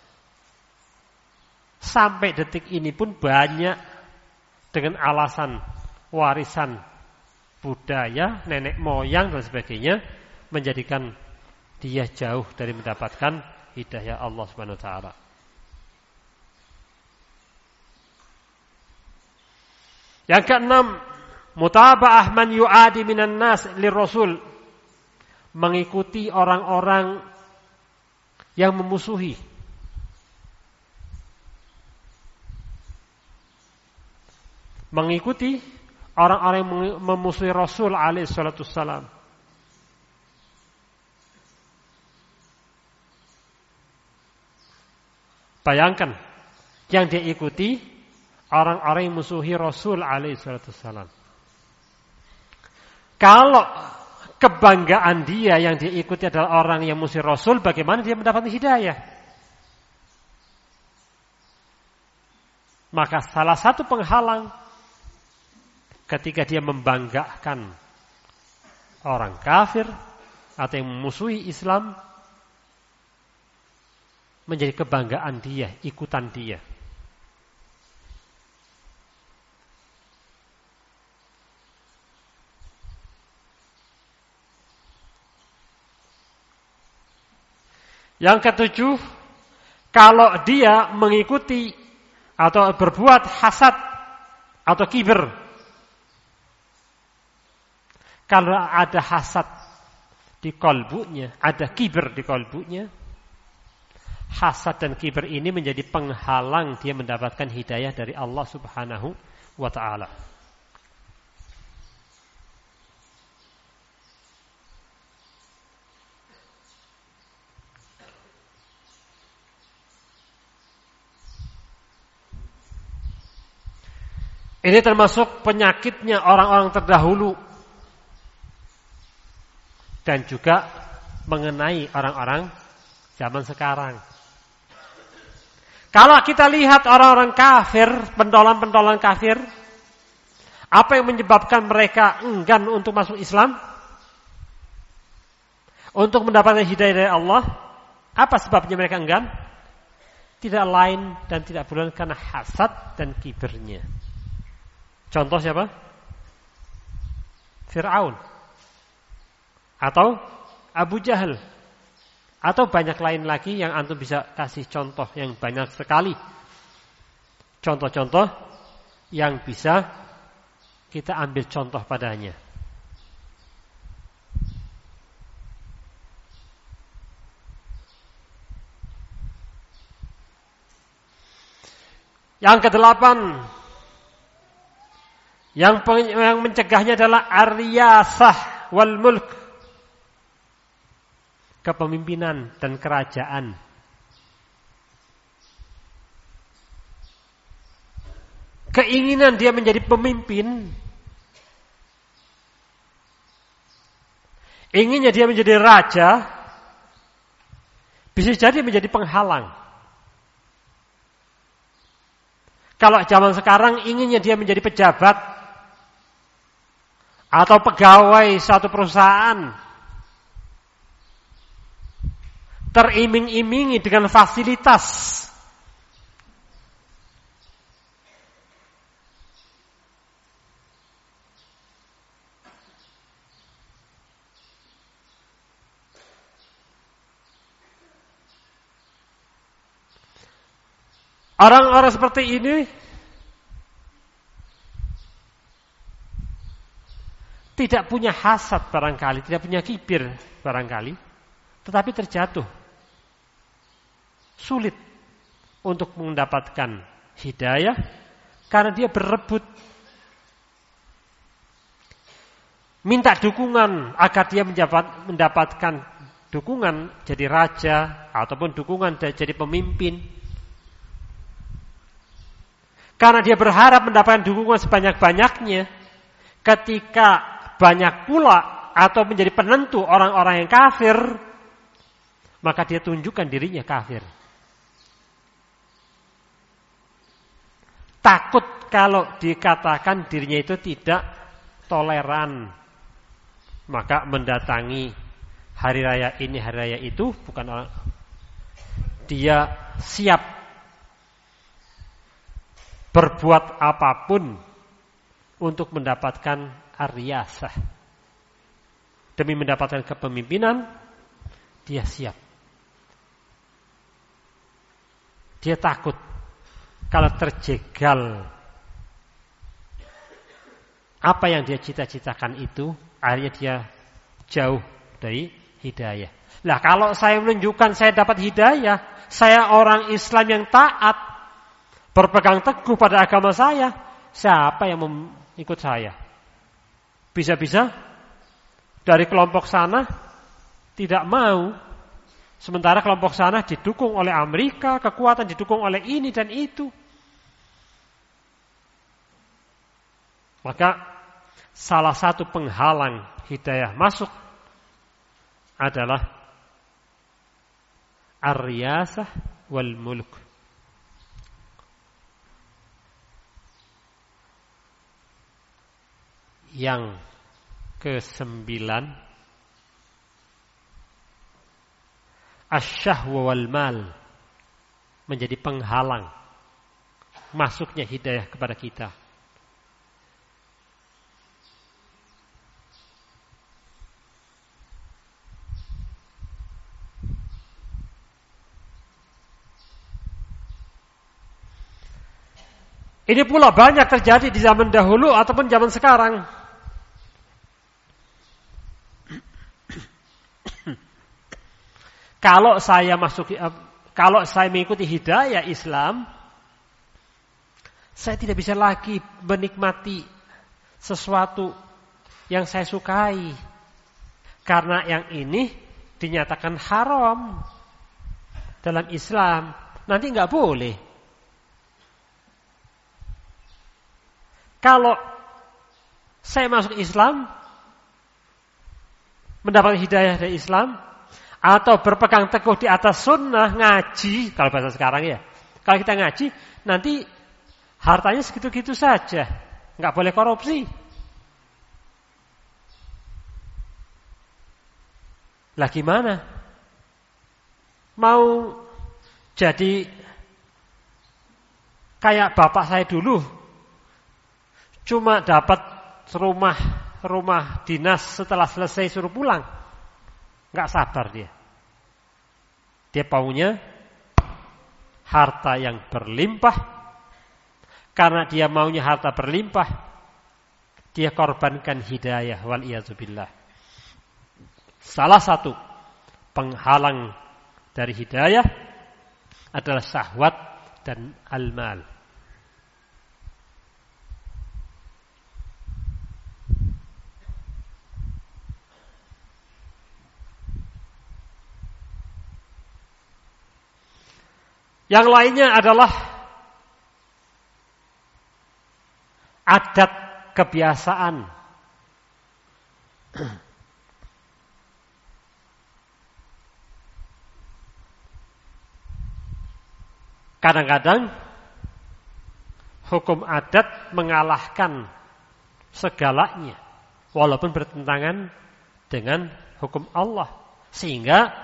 Sampai detik ini pun banyak dengan alasan warisan budaya, nenek moyang dan sebagainya, menjadikan dia jauh dari mendapatkan hidayah Allah Subhanahu wa taala. Yang keenam, mutaba'ah man yu'adi minan nas lirrasul, mengikuti orang-orang yang memusuhi orang-orang yang memusuhi Rasul alaihi salatu wassalam. Bayangkan, yang dia ikuti orang-orang yang memusuhi Rasul alaihi salatu wassalam. Kalau kebanggaan dia yang dia ikuti adalah orang yang memusuhi Rasul, bagaimana dia mendapatkan hidayah? Maka salah satu penghalang ketika dia membanggakan orang kafir atau yang memusuhi Islam, menjadi kebanggaan dia, ikutan dia. Yang ketujuh, kalau dia mengikuti atau berbuat hasad atau kibir. Kalau ada hasad di kalbunya, ada kibir di kalbunya, hasad dan kibir ini menjadi penghalang dia mendapatkan hidayah dari Allah Subhanahu wa ta'ala. Ini termasuk penyakitnya orang-orang terdahulu dan juga mengenai orang-orang zaman sekarang. Kalau kita lihat orang-orang kafir, pentolan-pentolan kafir, apa yang menyebabkan mereka enggan untuk masuk Islam? Untuk mendapatkan hidayah dari Allah? Apa sebabnya mereka enggan? Tidak lain dan tidak bukan karena hasad dan kibirnya. Contoh siapa? Fir'aun. Atau Abu Jahal. Atau banyak lain lagi yang antum bisa kasih contoh yang banyak sekali. Contoh-contoh yang bisa kita ambil contoh padanya. Yang kedelapan, yang mencegahnya adalah ar-riyasah wal mulk, kepemimpinan dan kerajaan. Keinginan dia menjadi pemimpin, inginnya dia menjadi raja, bisa jadi menjadi penghalang. Kalau zaman sekarang inginnya dia menjadi pejabat atau pegawai suatu perusahaan, teriming-imingi dengan fasilitas, orang-orang seperti ini tidak punya hasad barangkali, tidak punya kibir barangkali, tetapi terjatuh. Sulit untuk mendapatkan hidayah karena dia berebut minta dukungan agar dia mendapatkan dukungan jadi raja ataupun dukungan jadi pemimpin. Karena dia berharap mendapatkan dukungan sebanyak-banyaknya, ketika banyak pula atau menjadi penentu orang-orang yang kafir, maka dia tunjukkan dirinya kafir. Takut kalau dikatakan dirinya itu tidak toleran, maka mendatangi hari raya ini, hari raya itu, bukan orang. Dia siap berbuat apapun untuk mendapatkan ar-riyasah. Demi mendapatkan kepemimpinan, dia siap. Dia takut kalau terjegal apa yang dia cita-citakan itu, akhirnya dia jauh dari hidayah. Lah kalau saya menunjukkan saya dapat hidayah, saya orang Islam yang taat, berpegang teguh pada agama saya, siapa yang mengikut saya? Bisa-bisa dari kelompok sana tidak mau, sementara kelompok sana didukung oleh Amerika, kekuatan didukung oleh ini dan itu. Maka salah satu penghalang hidayah masuk adalah ar-riyasah wal mulk. Yang ke-9, asy-syahwa wal mal, menjadi penghalang masuknya hidayah kepada kita. Ini pula banyak terjadi di zaman dahulu ataupun zaman sekarang. Kalau saya mengikuti hidayah Islam, saya tidak bisa lagi menikmati sesuatu yang saya sukai, karena yang ini dinyatakan haram dalam Islam. Nanti nggak boleh. Kalau saya masuk Islam, mendapat hidayah dari Islam, atau berpegang teguh di atas sunnah, ngaji, kalau bahasa sekarang ya. Kalau kita ngaji, nanti hartanya segitu-gitu saja. Nggak boleh korupsi. Lah gimana? Mau jadi kayak bapak saya dulu, cuma dapat rumah dinas setelah selesai suruh pulang. Nggak sabar dia. Dia maunya harta yang berlimpah. Karena dia maunya harta berlimpah, dia korbankan hidayah, wal iyadzubillah. Salah satu penghalang dari hidayah adalah syahwat dan al-mal. Yang lainnya adalah adat kebiasaan. Kadang-kadang hukum adat mengalahkan segalanya, walaupun bertentangan dengan hukum Allah. Sehingga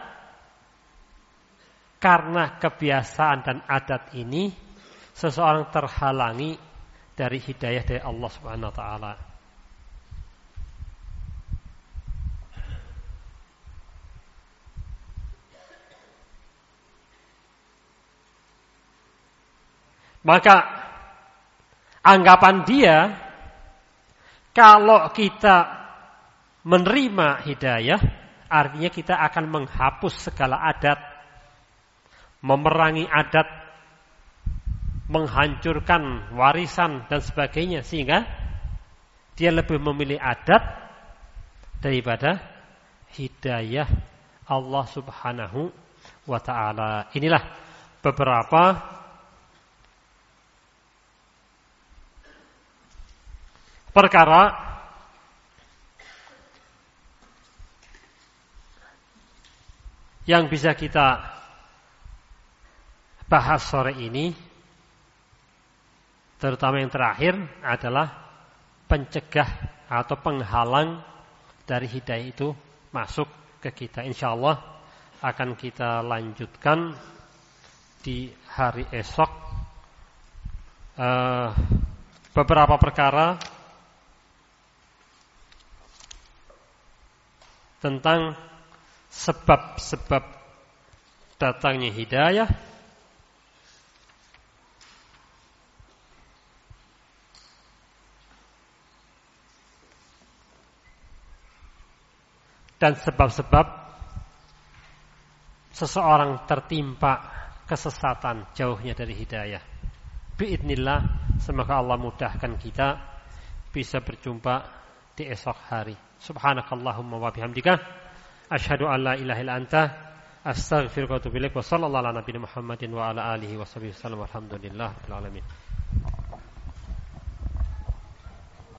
karena kebiasaan dan adat ini, seseorang terhalangi dari hidayah dari Allah Subhanahu wa taala. Maka anggapan dia, kalau kita menerima hidayah, artinya kita akan menghapus segala adat, memerangi adat, menghancurkan warisan dan sebagainya, sehingga dia lebih memilih adat daripada hidayah Allah Subhanahu wa taala. Inilah beberapa perkara yang bisa kita bahas sore ini, terutama yang terakhir, adalah pencegah atau penghalang dari hidayah itu masuk ke kita. Insyaallah akan kita lanjutkan di hari esok beberapa perkara tentang sebab-sebab datangnya hidayah, dan sebab-sebab seseorang tertimpa kesesatan, jauhnya dari hidayah. Biidznillah, semoga Allah mudahkan kita bisa berjumpa di esok hari. Subhanakallahumma wa bihamdika asyhadu an la ilaha illa anta astaghfiruka wa atubu ilaik. Wa sallallahu ala nabiyina Muhammadin wa ala alihi wa sahbihi wasallam. Alhamdulillah rabbil alamin.